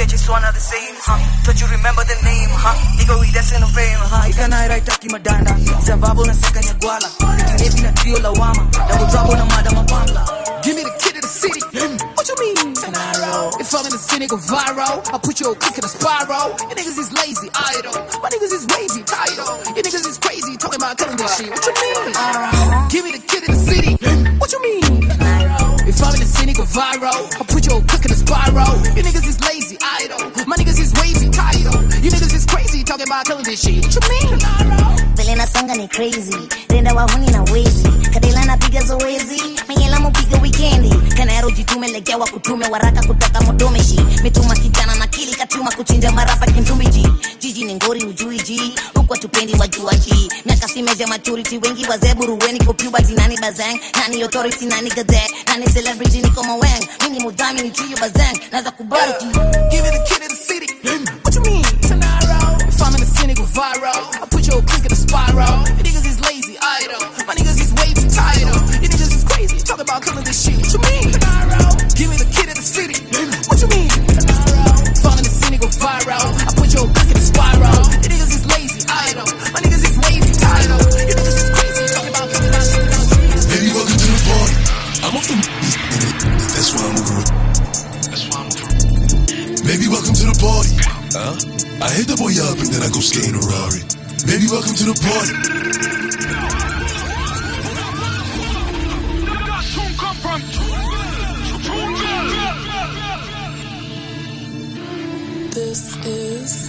get you one of the same, huh? Don't you remember the name, huh? Nigga, we that's in the fame, huh? Ikana right taki madanda, sababu na saka nyagwala. Maybe na trio la wama, double trouble na madama pamla. Give me the kid of the city. What you mean? If I'm in the city, go viral. I put your click in a spiral. You niggas is lazy, idle. My niggas is wavy, title. You niggas is crazy, talking about killing this shit. What you mean? Give me the kid in the city. What you mean? If I'm in the city, go viral. I put your click in a spiral. You niggas is lazy, idle. My niggas is wavy, title. You niggas is crazy, talking about killing this shit. What you mean? Vile nasonga ni crazy. Renda wahuni na wezi. Kadela na piga zoezi. Mengela mupiga weekendi. Kanero jitume legea wa kutume waraka kutoka modomeshi. Mituma kijana na kili katuma kuchinja marapa kintumiji. Jiji ni ngori ujui ji. Huko tupendi wajua ji. Miaka si meja maturity wengi wazeburu weni kupuberty nani bazang. Nani authority nani gazette. Nani celebrity ni kama wang. Mini mudami ni chiyo bazang. Naza kubariki. Give me the kid of the city. What you mean? Tanaro. If I'm in the city, go viral. I put your click in a spiral. You niggas is lazy, idle. My niggas is wavy, title. You niggas is crazy, talking about killing this shit. What you mean? Give me the kid of the city. What you mean? If I'm in the city, go viral. I put your click in a spiral. You niggas is lazy, idle. My niggas is wavy, title. You niggas is crazy, talking about killing this shit. Baby, welcome to the party. I'm off the that's why I'm over it. That's why I'm over it. Baby, welcome to the party. Huh? I hit the boy up and then I go skate in a Rari. Baby, welcome to the party. This is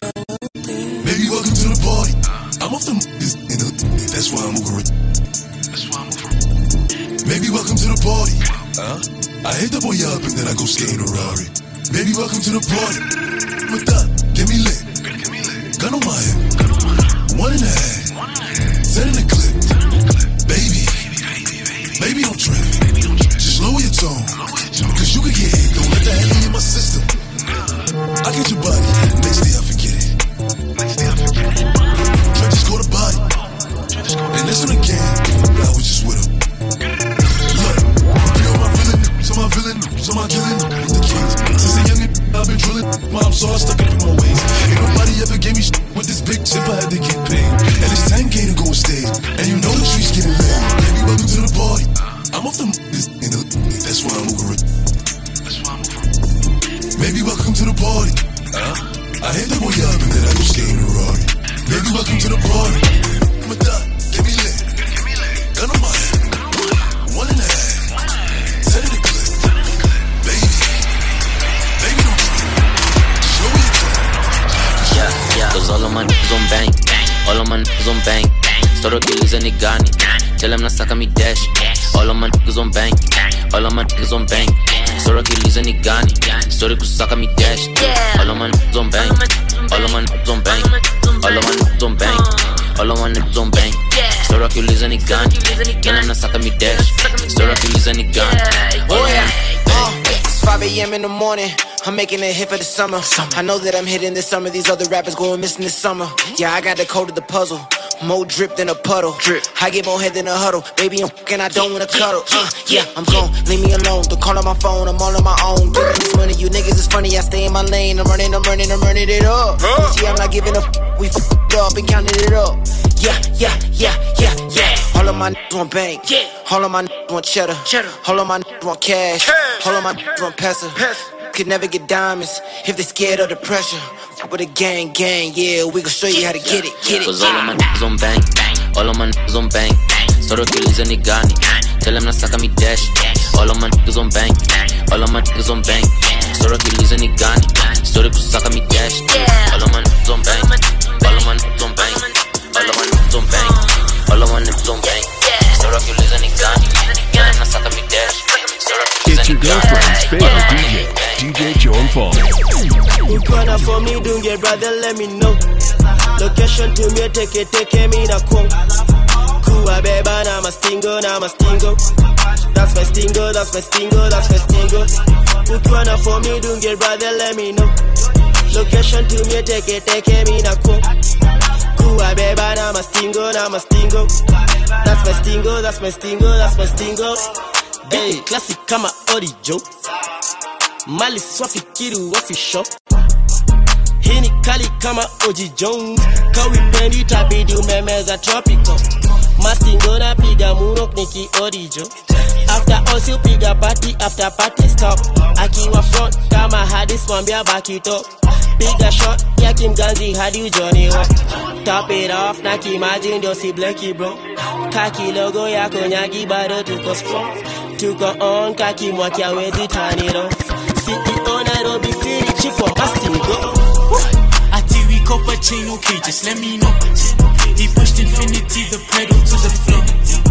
Baby, welcome to the party. I'm off the that's why I'm over it. That's why I'm over it. Baby, welcome to the party. Huh? I hit the boy up and then I go skate in a Rari. Baby, welcome to the party. With that, get me lit. Gun on my head. One and a half. Set in the clip. Baby. Baby, don't trip. Just lower your tone. Cause you can get hit. Don't let the hell in my system. I get your body. Next day I forget it. Next day I forget it. Try just go to body. And listen again. I was just with him. Look. Feel my feeling. Some my feeling. Some my killing. The kids. Since a young I've been drilling. Mom saw I stuck up in my ways. Ain't nobody ever gave me shit with this big tip. I had to get paid. And it's ten K to go and stay. And you know the streets getting lit. Baby, welcome to the party. I'm off the that's why I'm over it. That's why I'm over it. Baby, welcome to the party. Huh? I hit the boy up and then I go skate in a Rari. Baby, welcome to the party. I'm a dot, get me lit. Gun on my head. One and a half. Set in the clip. Baby. Baby, don't show me your time. Yeah, yeah. Cause all of my niggas on bang. All of my niggas on bang. Storo kills any gani. Tell them nasaka me dash. All of my niggas on bang. All of my niggas on bang. Storo kills any gani. Story kusaka me dash. All of my niggas on bang. All of my niggas on bang. All of my niggas on bang. All of my niggas on bang. Storo kills any gani. Tell them nasaka me dash. Storo kills any gani. Oh yeah. It's five a.m. in the morning. I'm making a hit for the summer. I know that I'm hitting this summer. These other rappers going missing this summer. Yeah, I got the code of the puzzle. More drip than a puddle. Drip. I get more head than a huddle. Baby, I'm f***ing, I don't wanna cuddle. Uh, yeah, I'm gone. Leave me alone. Don't call on my phone. I'm all on my own. Giving this money. You niggas is funny. I stay in my lane. I'm running, I'm running, I'm running it up. Yeah, I'm not giving up. We f***ed up and counted it up. Yeah, yeah, yeah, yeah, yeah. All of my niggas want bank. All of my niggas want cheddar. All of my niggas want cash. All of my niggas want passive. Could never get diamonds if they scared of the pressure. With a gang, gang, yeah, we gon' show you how to get it, get it. Cause all of my niggas on bang. All of my niggas on bang. Storo kills any gani. Tell them nasaka me dash. All of my niggas on bang. All of my niggas on bang. Storo kills any gani. Story kusaka me dash. All of my niggas on bang. All of my niggas on bang. All of my niggas on bang. All of my niggas on bang. Storo kills any gani. Tell them nasaka me dash. It's your girlfriend's favorite D J, D J Joe and Paul. You gonna for me, do your brother, let me know. Location to me, take it, take it, me na kwong. Kuwa beba na ma stingo, na ma stingo. That's my stingo, that's my stingo, that's my stingo. You gonna for me, do your brother, let me know. Location to me, take it, take it, me na kwong. Kuwa beba na ma stingo, na ma stingo. That's my stingo, that's my stingo, that's my stingo. Hey, classic kama Ori Joe. mali swafikiri official. Hii ni kali kama O G Jones, kawi pendi tabidi umemeza tropical. Mastingo na piga murok niki orijo. After all you piga party after party stop. Akiwa front kama hadis mwambia back it up. Piga shot ya kimganzi hadi ujoni wa. Top it off na kimaji ndio si blacky bro. Kaki logo ya konyagi bado tuko strong. Tuko on kaki mwaki hawezi turn it off. C E O Nairobi City chief wa Mastingo. Ati we copper chain okay, just let me know. He pushed infinity, the pedal to the floor.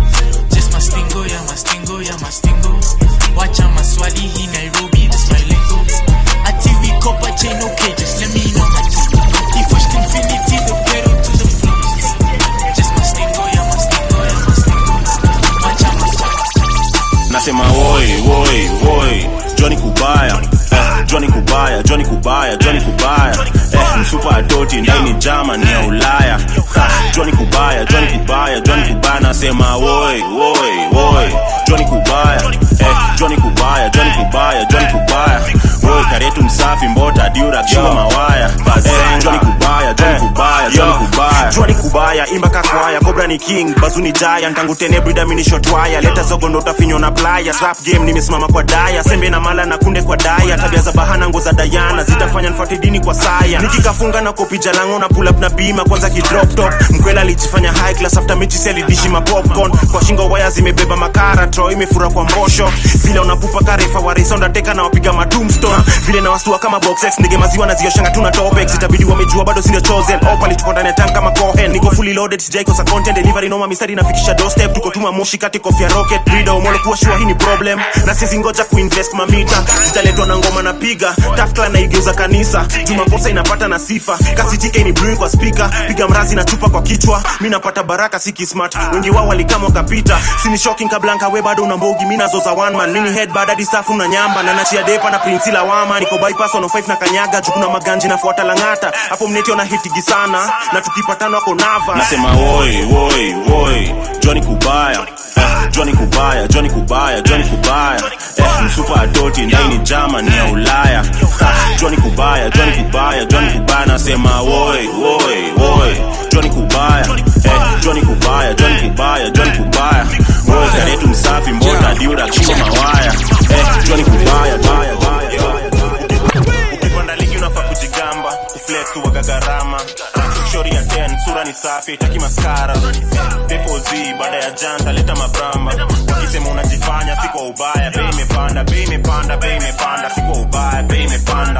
Just Mastingo, yeah, Mastingo, yeah, Mastingo. Watch out, Maswali, he Nairobi, this my lingo. Ati we copper chain okay, just let me know. He pushed infinity, the pedal to the floor. Just Mastingo, yeah, Mastingo, yeah, Mastingo. Watch out, Maswali. Nasema woi, woi, woi, Johnny Kubaya. Eh, Johnny Kubaya, Johnny Kubaya, Johnny Kubaya. Eh, msupa adoti, ndani jama ni ya Ulaya. Ha, Johnny Kubaya, Johnny Kubaya, Johnny Kubaya. Nasema woi, woi, woi, Johnny Kubaya. Eh, Johnny Kubaya, Johnny Kubaya, Johnny Kubaya. Woi, karetu msafi mbota, diura kishuwa mawaya. Eh, Johnny Kubaya, Johnny Kubaya, Johnny Kubaya. Johnny Kubaya, imba kakwaya, Cobra ni king, Bazu ni giant. Tangu tene brida mini shot wire. Leta zogo ndo tafinyo na playa. Rap game nimesimama kwa daya. Sembe na mala na kunde kwa daya. Tabia za bahana ngo za Diana zitafanya nfuate dini kwa saya. Nikikafunga na kopi jalango na pull up na bima kwanza ki drop top. Mkwela alijifanya high class after mechi seli dishi ma popcorn. Kwa shingo waya zimebeba makara tro imefura kwa mbosho. Vile unapupa karefa wa race undertaker na wapiga ma tombstone. Vile na wastua kama box X nige maziwa na zioshanga tuna top X. Itabidi wamejua bado sina chosen. Opa lichukua ndani ya tank kama Cohen. Niko fully loaded sijai kosa content delivery noma mistari nafikisha doorstep. Tuko tuma moshi kati kofia rocket. Breeder umolo kuwa sure hii ni problem. Na sisi ngoja kuinvest mamita. Zitaletwa na ngoma na piga. Tafkla na igeuza kanisa. Juma posa inapata na sifa. Kasi T K ni blue kwa speaker. Piga mrazi na chupa kwa kichwa. Mimi napata baraka siki smart. Wengi wao walikama wakapita. Sini shocking kablanka we bado unambogi. Mimi nazoza one man. Mini head bad hadi safu na nyamba. Na nachia depa na Prince Lawama. Niko bypass on five na kanyaga. Jukuna maganji na fuata langata. Hapo mnetio na hitigi sana. Na tukipatana wako nava. Nasema woi woi woi Johnny Kubaya. Eh, Johnny Kubaya, Johnny Kubaya, Johnny Kubaya. Eh, msupa adoti ndani jama ni ya Ulaya. Ha, Johnny Kubaya, Johnny Kubaya, Johnny Kubaya. Nasema woi woi woi Johnny Kubaya. Eh, Johnny Kubaya, Johnny Kubaya, Johnny Kubaya. Woi karetu msafi mbota diura kishuwa mawaya. Eh, Johnny Kubaya, Kubaya, Kubaya. Ukipanda ligi unafaa kujigamba, kuflex uwaga gharama. Shori ya ten, sura ni safi, taki maskara. Pepo Z, baada ya janta, leta mabramba. Wakisema unajifanya, si kwa ubaya. Bei imepanda, bei imepanda, bei imepanda. Si kwa ubaya, bei imepanda.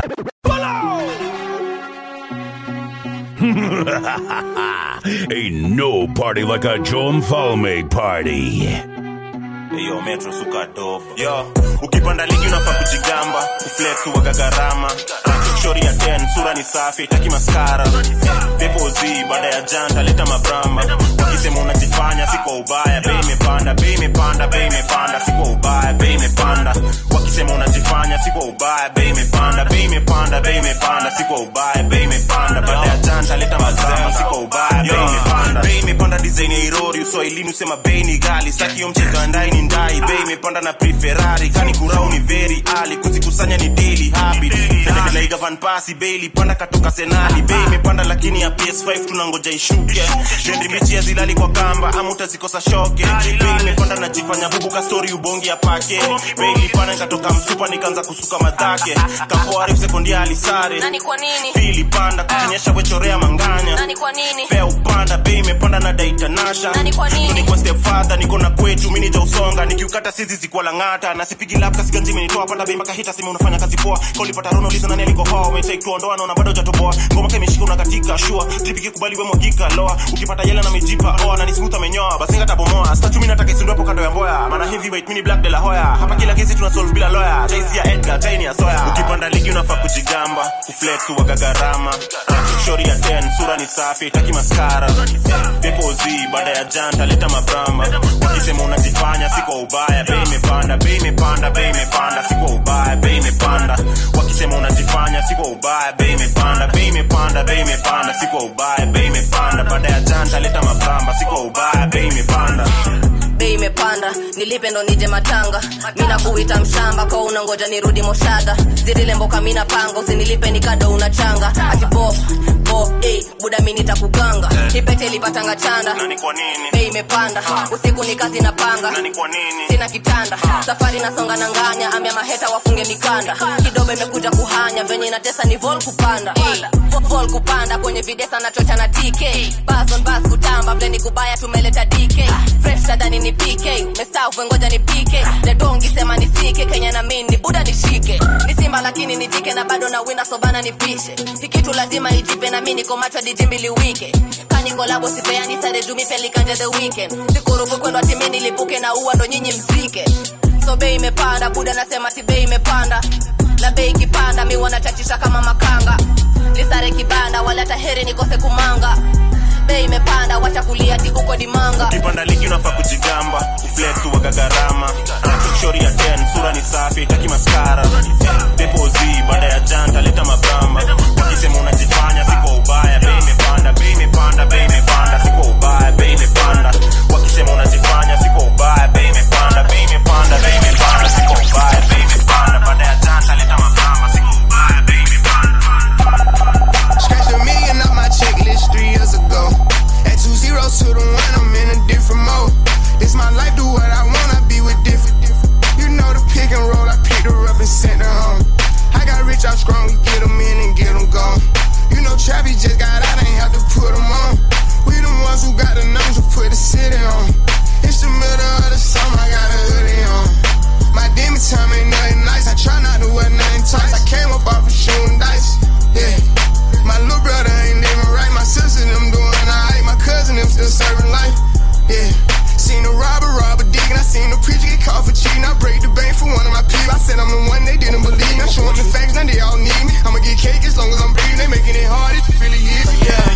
Ain't no party like a Joe Mfalme party. Yo metro suka dope. Yo, ukipanda ligi unafaa kujigamba, kuflex uwaga gharama. Shori ya ten, sura ni safi, taki maskara. Pepo Z, baada ya janta, leta mabramba. Wakisema unajifanya, si kwa ubaya. Bei imepanda, bei imepanda, bei imepanda. Si kwa ubaya, bei imepanda. Wakisema unajifanya, si kwa ubaya. Bei imepanda, bei imepanda, bei imepanda. Si kwa ubaya, bei imepanda. Baada ya janta, leta mabramba. Si kwa ubaya, bei imepanda. Bei imepanda design ya Irori, uswahilini usema bei ni gali. Saki yo mchezo andai ni ndai. Bei imepanda na pre-Ferrari. Kani kurau ni very ali. Kuzikusanya ni daily habit. Nendele iga van pasi. Bei panda katoka senali. Bei imepanda lakini ya P S five tunangoja ishuke. Nendri mechi ya zilali kwa kamba. Ama utazikosa shoke. Bei imepanda na jifanya bubuka story ubongi ya pake. Bei ilipanda nikatoka msupa nikaanza kusuka madhake. Kapo arifu sekondiali sare. Nani kwa nini? Fili panda kukinyesha wechorea manganya. Nani kwa nini? Fea upanda. Bei imepanda na daita nasha. Nani kwa nini? Niko kwa step father niko na kwetu mini ja usonga. Nikiukata sizi zikuwa langata. Na sipigi lapka siganji menitoa panda bei maka hita simi unafanya kazi poa. Koli pata rono liza nani aliko hoa. Umetake tuondoa na bado jatoboa. Ngoma keme shika unakatika shua. Tripiki kubali we mwagika loa. Ukipata yela na mejipa oa. Na nisimuta menyoa. Basinga tabomoa. Statue mina taka isundu hapo kando ya mboya. Mana heavyweight mini black de la hoya. Hapa kila kesi tunasolve bila lawyer. Jayce ya Edgar, Jayne ya Soya. Ukipanda ligi unafaa kujigamba. Kuflex uwaga gharama. Shori ya ten, sura ni safi, taki maskara. Pepo Z, baada ya janta, leta mabramba. Wakisema unajifanya, si kwa ubaya. Bei imepanda, bei imepanda, bei imepanda. Si kwa ubaya, bei imepanda. Wakisema unajifanya, si kwa ubaya. Bei imepanda, bei imepanda, bei imepanda. Si kwa ubaya, bei imepanda. Baada ya janta, leta mabramba. Si kwa ubaya, bei imepanda. Bei imepanda imepanda, nilipe ndo nije matanga. Mina kuita mshamba kwa unangoja nirudi moshada. Zirile mboka mina panga, usinilipe nikado unachanga. Ati bof, bof, eh, buda mini takuganga. Kipete lipatanga chanda, nani kwa nini? Bei imepanda, usiku ni kazi na panga. Nani kwa nini? Sina kitanda, safari nasonga na nganya. Amia maheta wafunge mikanda, kidogo imekuja kuhanya. Venye inatesa ni vol kupanda, eh, vol kupanda. Kwenye videsa na chocha na T K. Buzz on buzz kutamba, bleni kubaya tumeleta D K. Fresh sadani ni P K, mestaafu ngoja ni P K. Ledongi sema ni C K, Kenya na mini buda nishike. Ni Simba lakini ni jike na bado na wina sobana nipishe. Hikitu lazima ijipe na mini komacho dijimbili wike. Kani kolabo sipeani sade jumi pelikanja the weekend. Sikurufu kwendo atimini lipuke na uwa ndo nyinyi mzike. So bei imepanda, buda nasema si bei imepanda. Na bei kipanda, mi wanachachisha kama makanga. Lisare kibanda, wala taheri nikose kumanga. Bei imepanda, wacha kulia tiku kwa dimanga. Ukipanda ligi unafaa kujigamba, uflex uwaga garama. Anachokshori ya ten, sura ni safi, taki maskara. Depozi, baada ya janta, leta mabamba. Wakisema unajifanya, siko ubaya. Bei imepanda, bei imepanda, bei imepanda, siko ubaya. Bei imepanda, wakisema unajifanya, siko ubaya. Bei imepanda, bei imepanda, bei imepanda, siko ubaya. Bei imepanda, baada ya janta, leta mabamba. Siko ubaya, bei imepanda. Scratched a million off my checklist three years ago. At two zeros to the one, I'm in a different mode. It's my life, do what I want, I be with different. You know the pick and roll, I picked her up and sent her home. I got rich out strong, we get them in and get them gone. You know Travis just got out, ain't have to put them on. We the ones who got the numbers to put the city on. It's the middle of the summer, I got a hoodie on. My demon time ain't nothing nice, I try not to wear nothing tight. I came up off of shooting dice, yeah. My little brother ain't living right, my sister them doing alright, my cousin them still serving life, yeah. Seen a robber, robber digging, I seen a preacher get caught for cheating. I break the bank for one of my people, I said I'm the one, they didn't believe me. I'm showing the facts, now they all need me. I'ma get cake as long as I'm breathing, they making it hard, it really is,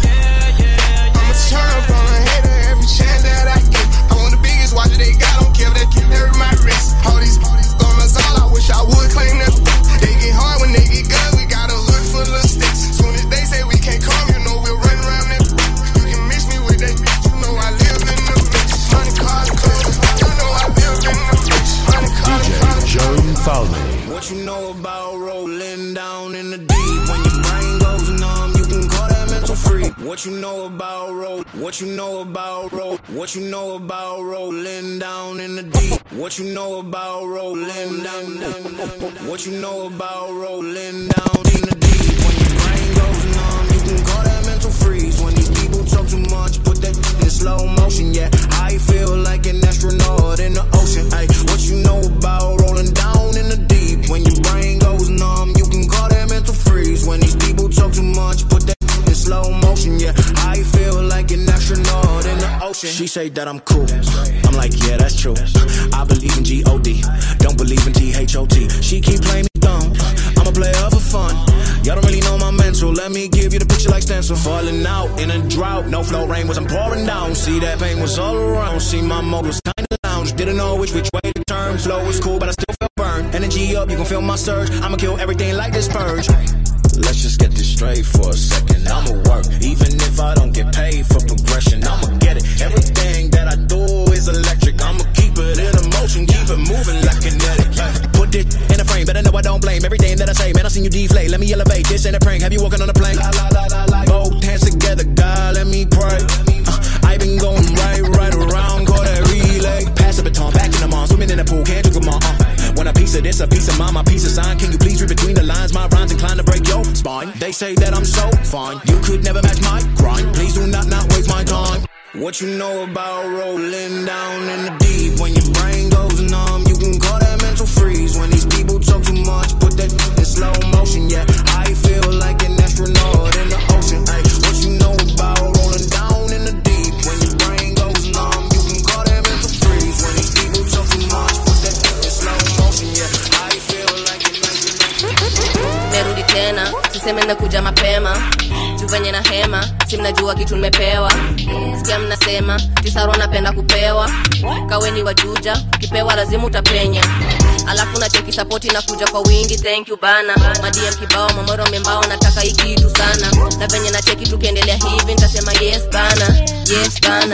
yeah. I'ma turn up on a hater every chance that I get. I want the biggest watch that they got, don't care if they keep every my wrist. All these, all these garments all, I wish I would claim them. They get hard when they get good, we got a hood full of sticks. Soon as they say we can't come, you know we'll run around them. You can mix me with that bitch, you know I live in the mix. Money, cars, clothes, you know I live in the mix. Money, cars, clothes. Joe Falme. What you know about rolling down in the deep? When your brain goes numb, you can call that mental freak. What you know about roll? What you know about roll? What you know about rolling down in the deep? What you know about rolling down? What you know about rolling down in the deep? When your brain goes numb, you can call that mental freeze. When these people talk too much, put that in slow motion. Yeah, I feel like an astronaut in the ocean. Ay, what you know about rolling down in the deep? When your brain goes numb, you can call that mental freeze. When these people talk too much, put that in slow motion. Yeah, I feel like an astronaut in the ocean. She say that I'm cool, I'm like, yeah, that's true. I believe in G O D, don't believe in T H O T. She keep playing me dumb, I'm a player for fun. Y'all don't really know my mental, let me give you the picture like stencil. Falling out in a drought, no flow rain was I'm pouring down. See that pain was all around, see my mode was kinda lounge. Didn't know which which way to turn, flow was cool but I still feel burned. Energy up, you can feel my surge, I'ma kill everything like this purge. Let's just get this straight for a second, I'ma work, even if I don't get paid for progression, I'ma get it. Everything that I do is electric, I'ma keep it in motion, keep it moving like kinetic. Put it in a frame, better know I don't blame everything that I say, man I seen you deflate, let me elevate, this ain't a prank, have you walking on a plane? La, la, la, la, la. Both hands together, God let me pray, uh, I been going right, right around, call that relay. Pass the baton, back in the mall, swimming in the pool, can't drink them all, uh. Want a piece of this, a piece of mine, my piece of sign, can you please read between the lines, my rhymes inclined to break your spine. They say that I'm so fine, you could never match my grind, please do not, not waste my time. What you know about rolling down in the deep? When your brain goes numb, you can call that mental freeze. When these people talk too much, put that in slow motion. Yeah, I feel like an astronaut in the ocean. Ay, what you know about rolling down in the deep? When your brain goes numb, you can call that mental freeze. When these people talk too much, put that in slow motion. Yeah, I feel like an astronaut. Merudi tena, siseme nakuja mapema. Juvenye na hema, si mnajua kitu nimepewa. Sikia mnasema, tisaro napenda kupewa. Kaweni wajuja, kipewa lazimu utapenya. Alafu na cheki support na kuja kwa wingi, thank you bana. Madi M kibao, mamoro membao, nataka hiki kitu sana. Na venye na cheki tukiendelea hivi, nitasema yes bana, yes bana.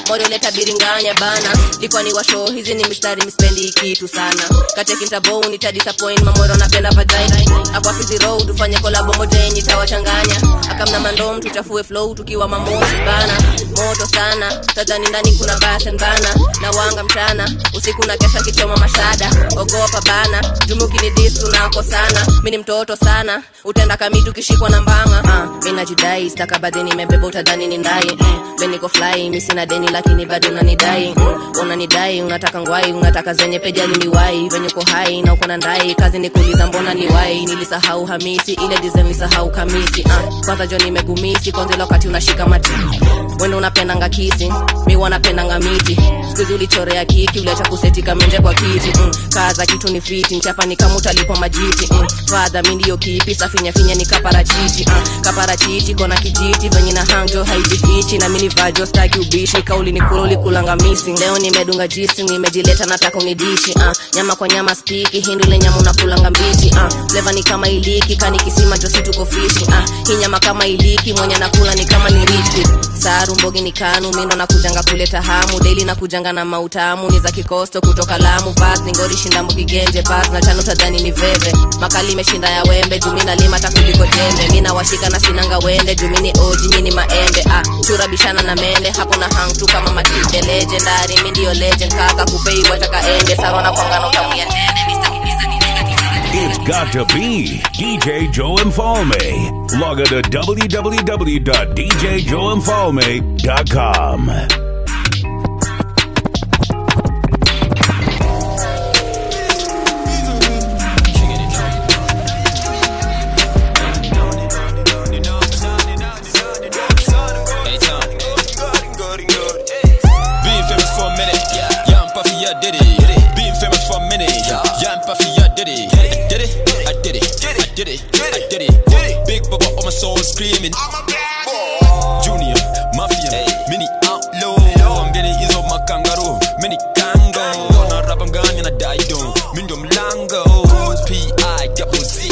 Moyo leta biringanya bana. Likuwa ni washo hizi ni mistari mispendi kitu sana. Kate kintabo nita disappoint mamoro napenda vagina. Akwa fizi road tufanye collab moja yenye tawachanganya. Akamna mandom tuchafue flow tukiwa mamoshi bana. Moto sana, tadhani ndani kuna basen bana. Na wanga mchana, usiku na kesha kichoma mashada. Ogopa bana, jumuki ni disu nako sana. Mini mtoto sana, utenda kamitu kishikwa na mbanga. uh, Mina jidai, staka badeni mebeba utadhani ni ndai. mm, Beniko fly, misina deni lakini bado unanidai. mm, Unanidai, unataka ngwai, unataka zenye pejali niwai. Venye ko hai, na uko na ndai, kazi ni kuuliza mbona niwai. Nilisahau Hamisi, ile design nisahau kamisi. uh, Kwanza jo nimegumisi, kwanza wakati unashika mati. Wendo unapendanga kisi, mi wanapendanga miti. Skuzi ulichorea kiki, uliacha kuseti kamenje kwa kiti. mm, Kaza kitu ni fiti, mchapa ni kama utalipa majiti. mm, Father mi ndiyo kipi, safinya finya ni kaparachichi. uh, Kaparachichi, kona kijiti, venye na hangjo haijifichi. Na mini vajo staki ubishi, kauli ni kulo likulanga missing. Leo nimedunga jisi, nimejileta nataka unidishi. uh, Nyama kwa nyama spiki, hindu le nyama unakulanga mbichi. uh, Flavor ni kama iliki, kani kisima josi tuko fishing. uh, Hii nyama kama iliki, mwenye nakula ni kama ni rich kid. Saru mbogi ni kanu, mindo na kujanga kuleta hamu. Daily na kujanga na mautamu, ni za kikosto kutoka Lamu. Fast ni ngori shinda mbogi genje, fast na chano tadhani ni veve. Makali meshinda ya wembe, jumina lima takuliko jembe. Mina washika na sinanga wende, jumini oji nyini maembe. ah, Chura bishana na mende, hapo na hang tu kama matinde. Legendary, mi ndio legend, kaka kupei wataka ende. Saru na kwangana utamu ya tende, Mister Kibiza ni nega kifana. It's got to be D J Joe Mfalme. Log on to w w w dot d j joe mfalme dot com. Did it, being famous for a minute. Young Puffy, I did it, did it, I did it, I did it, I did it. Big Bubba on my soul screaming. Junior, Mafia, mini outlaw. I'm getting ease of my kangaroo, mini kango. Gonna rap, I'm gonna and I die down. Mindom Lango, P I double C.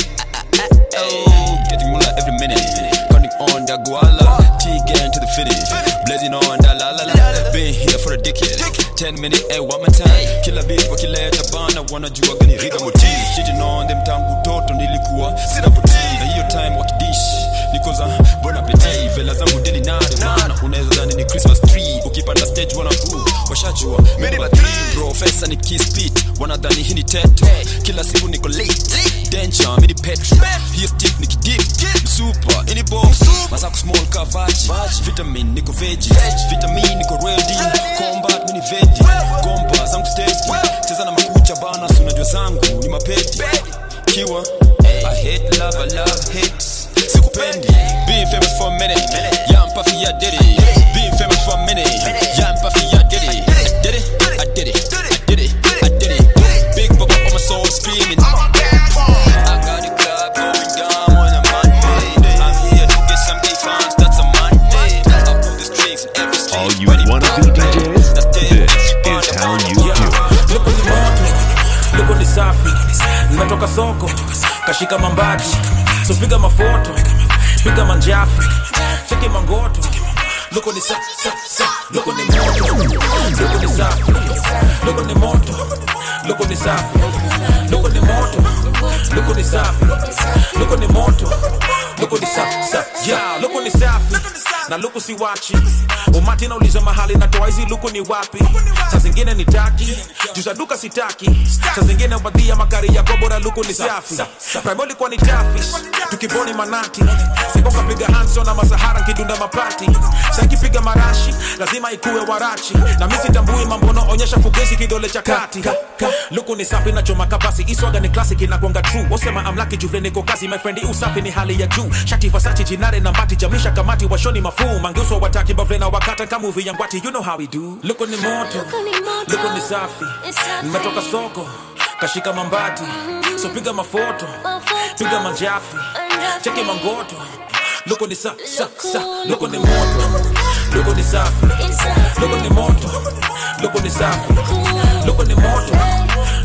Getting more every minute. Counting on the guala, T getting to the finish. Blazing on the la la la. Been here for a decade. ten minutes and one more time. Kila beat wakileta bana wanajua gani riga motive. Cheating on them tangu toto nilikuwa sina puti. Na hiyo time wakidish nikoza bon appetit. Vela zangu daily nade mana unaweza dhani ni Christmas tree. Ukipanda stage wana uu washajua mimi battery. Professor ni key speed wanadhani hii ni teto. Kila siku niko late. Danger mini petro. Hiyo stick niki dip. Super ini box. Masaku small kavachi. Vitamin niko veggie. Vitamin niko ready. Combat mini veggie. Gomba zangu steski. Cheza na makucha bana. Sunajua zangu ni mapeti. Kiwa I hate love, I love hate. Sikupendi being famous for a minute. Young Puffy, I did it. Being famous for a minute. Young Puffy, I did it. I did it, I did it, I did it, I did it. Big Bubba on my soul screaming. I got the club going down on a Monday. I'm here to get some big fans, that's a Monday. I put the strings in every street. All you wanna be D Js, this is how you do it. Look on the moto, look on the safi. Nimetoka soko, kashika mambati. So piga mafoto, piga manjafi. Cheki mangoto. Look on the sa, sa, sa. Look on the moto, look on the safi. Look on the moto, look on the safi. Look on the moto, look on the safi. Look on the moto, look on the sa, sa. Yeah, look on the safi. Na luku si wachi. Umati na uliza mahali na toa hizi luku ni wapi. Saa zingine ni taki, juza duka sitaki. Saa zingine wadhia magari ya kobora luku ni safi. Primoli kwa ni tafi, tukiboni manati. Sikonga piga Hanson na Masahara nkidunda mapati. Sanki piga marashi, lazima ikuwe warachi. Na misi tambui mambono onyesha fugezi kidole cha kati. Luku ni safi na choma kabasi, iswaga ni classic inakuanga true. Osema I'm lucky juve niko kazi, my friend usafi ni hali ya juu. Shati Versace jinare na mbati, jamisha kamati washoni mafu. Manguso wataki bavena wakata kama movie yang wati, you know how we do. Look on the moto, look on the safi. Nimetoka soko, kashika mambati. So piga mafoto, piga manjafi. Cheki mangoto. Look on the sa, sa, sa. Look on the moto, look on the safi. Look on the moto, look on the safi. Look on the moto,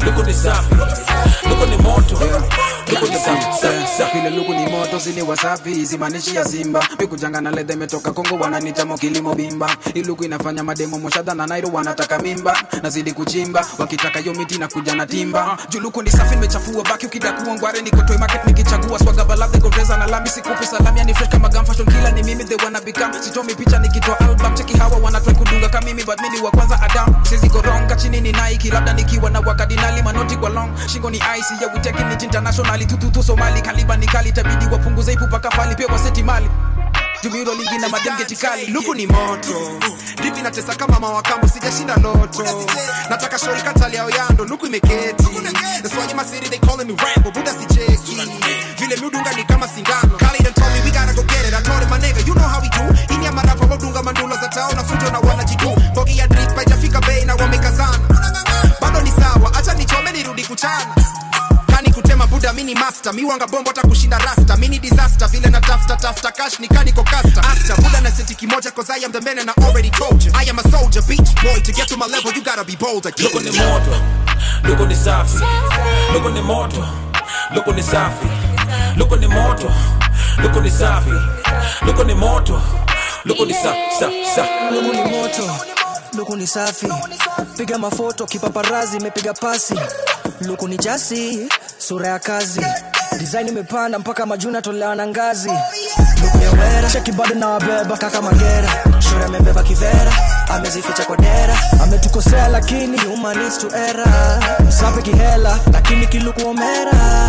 luku ni safi, luku ni moto, luku ni safi. Vile luku ni moto zini wasafi, zimanishi ya Simba. Mikujanga na ledhe metoka Kongo wananita mokilimo bimba. Iluku inafanya mademo moshada na Nairo wanataka mimba. Nazidi kuchimba, wakitaka yo miti na kuja na timba. Juluku ni safi nimechafua, baki ukidakuwa ngware niko toy market nikichagua. Swaga balade kodreza na lami sikupi salami. Yani fresh kama gum fashion killer ni mimi they wanna become. Sitomi picha nikitoa album, cheki hawa wanatry kudunga kama mimi but mimi wa kwanza Adam. Sizi koronga chini ni Nike, labda nikiwa na wakadinali manoti kwa long. Shingo ni ice, yeah we taking it internationally. Tututu Somali, kaliba ni kali, tabidi wapunguze ipu paka fali. Pia waseti mali Tumiro lingi na madenge tikali. Luku ni moto Divi na tesa kama mawakambo sijashinda loto. Nataka shori katali ya oyando Luku imeketi. That's why in my city they calling me Rambo Buda si cheki. Vile miudunga ni kama singano. Kali done told me we gotta go get it. I told him my nigga you know how we do. Ini ya marapa wadunga mandula za tao na fujo na wana jidu. Bogi ya drip haijafika bei na wamekazana. Bado ni sawa acha nichome nirudi kuchana. Kani kutema buda mini master. Mi wanga bombo hata kushinda rasta. Mini disaster vile na tafta tafta cash ni kani kokasta. After buda na seti kimoja cause I am the man and I already told you. I am a soldier beach boy to get to my level you gotta be bolder. Luku ni moto, luku ni safi, luku ni moto, luku ni safi, luku ni moto, luku ni safi, luku ni moto, luku ni sa sa sa. Luku ni moto, luku ni safi. Piga mafoto kipaparazi mepiga pasi. Luku ni jasi, sura ya kazi. Design imepanda mpaka majuna tolewa na ngazi. Luku ya wera, cheki bado na wabeba kaka Magera. Shura membeba kivera, amezificha kwa dera. Ametukosea lakini human needs to error. Msape kihela, lakini kiluku omera.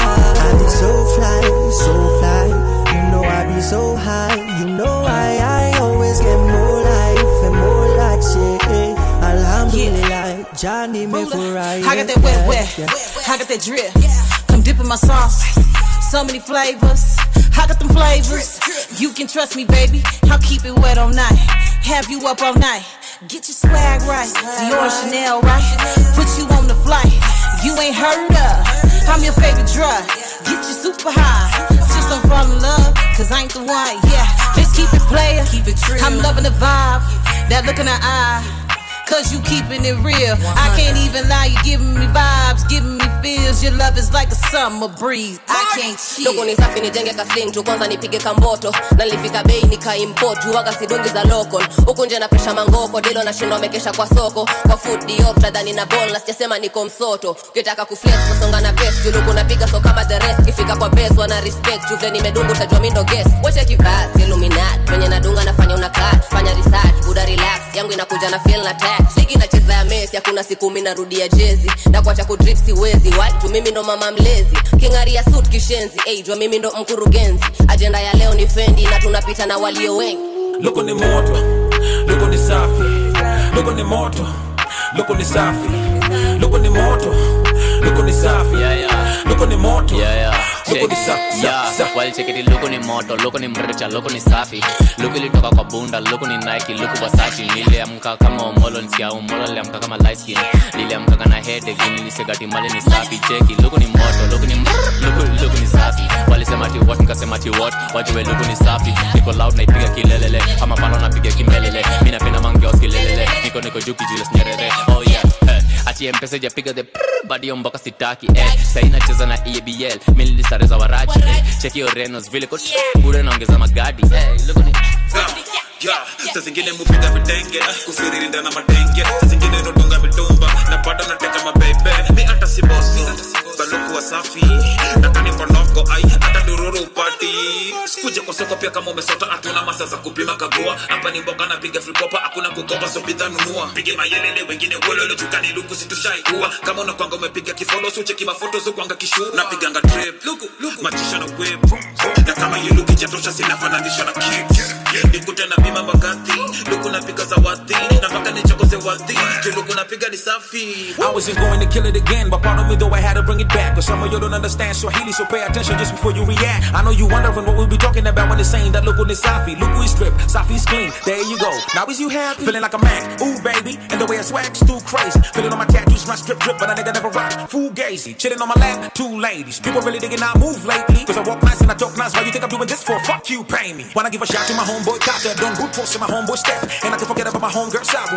I be so fly, so fly. You know I be so high. You know I, I always get more life and more like shit. Alhamdulillah, Johnny me for right. I got that wet, wet, I got that drip. Come dip in my sauce, so many flavors. I got them flavors. You can trust me, baby. I'll keep it wet all night. Have you up all night. Get your swag right. Dior Chanel right. Put you on the flight. You ain't heard of. I'm your favorite drug. Get you super high. Just don't fall in love, cause I ain't the one. Yeah, just keep it player. Keep it true. I'm loving the vibe. That look in the eye. Cause you keeping it real. I can't even lie, you giving me vibes, giving me feels. Your love is like a summer breeze. I can't chill. Luku ni safi nijenge kasling tu kwanza nipige kamboto. Na nilifika bei nikaimport waga sidungi za local. Huku nje na presha mangoko dilo na shindo mekesha kwa soko. Kwa food dioptra dhani na ball na sijasema niko msoto. Ukitaka kuflex kusonga na best. Luku napiga so kama the rest. Kifika kwa best wana respect. Juvle nimedungu utajua mi ndo guest. Wacha kivasi Illuminati. Wenye nadunga nafanya unakat. Fanya research, buda relax. Yangu inakuja na feel na tag. Ligi na cheza ya Messi, hakuna siku mimi narudia jezi. Na kuacha kudrip siwezi, watu mimi ndo mama mlezi. Kingaria suit kishenzi, age wa mimi ndo mkurugenzi. Agenda ya leo ni Fendi na tunapita na walio wengi. Luku ni moto, luku ni safi, luku ni moto, luku ni safi, luku ni moto, luku ni safi, yeah yeah, luku ni moto, yeah yeah. Luku ni safi, yeah. Well check it, luku ni moto, luku ni mricha, luku ni safi. Luku ilitoka kwa bunda, luku ni Nike, luku Versace. Niliamka kama omolo, nisikia omolo, niliamka kama light skin. Niliamka kana headache, nilisegati mali ni safi. Check it, luku ni moto, luku ni luku, luku ni safi. Walisema ati what, nikasema ati what. Wajue luku ni safi. Niko loud naipiga kilelele, ama pano napiga kimelele. Mimi napenda mangeos kilelele. Niko niko juki Julius Nyerere. Oh yeah. Hey. Ati M-Pesa japiga the prrr, badi yo mboka sitaki eh. Sai nacheza na E B L, mimi nilisareza warachi eh. Check your Renos vile ko bure naongeza magadi eh. Look on it. Yeah, sasa zingine mupiga vitenge, kusiririnda na madenge. Sasa zingine nodunga mitumba, na bado nateka mabebe. Mi hata si bosi, baluku wasafi. Natani panoko ai, hata dururu upati. Kuja kwa soko pia kama umesota, hatuna masa za kupima kagua. Hapa ni mboka napiga flip hop, hakuna kukopa so bidhaa nunua. Pige mayelele wengine wololo tukani luku situshaikuwa. Kama unakwanga umepiga kifollow so cheki mafoto zo kwanga kishu. Napiganga trip, luku luku machisha na whip. Na kama you look jatosha sinafananisha na kick. Nikute na bima magati, luku napiga zawadi. Na mpaka nichokose wadi, luku napiga ni safi. I wasn't going to kill it again, but pardon me though I had to bring it back. Cause some of you don't understand Swahili, so pay attention just before you react. I know you wondering what we'll be talking about when it's saying that luku ni safi. Luku is strip, safi's clean, there you go. Now is you happy? Feeling like a man, ooh baby. And the way I swag's too crazy. Feeling on my tattoos, my strip drip, but a nigga never rock. Full gazy, chilling on my lap, two ladies. People really digging I move lately. Cause I walk nice and I talk nice. Why you think I'm doing this for? Fuck you, pay me. Wanna give a shout to my homeboy Kata, don't good post to my homeboy Steph. And I can forget about my homegirl Sabu, brick what it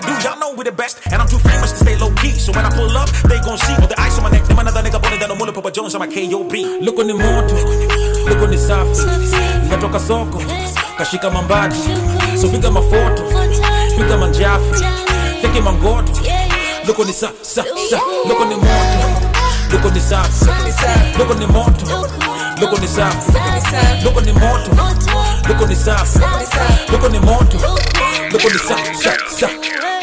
do. Y'all know we the best, and I'm too famous to stay low key. So when I pull up, they gon' see all the ice on my neck. Them another nigga bullet than a mullet, Papa Jones on my K O B. Look on the moto, look on the safi. Natoka soko, kashika mambati. So piga mafoto, piga manjafi, take mangoto. Look on the sa sa sa, look on the moto. Look on the safi, look on the moto. Look on the safi, look on the moto. Look on the safi, look on the moto. Look on the sa sa sa.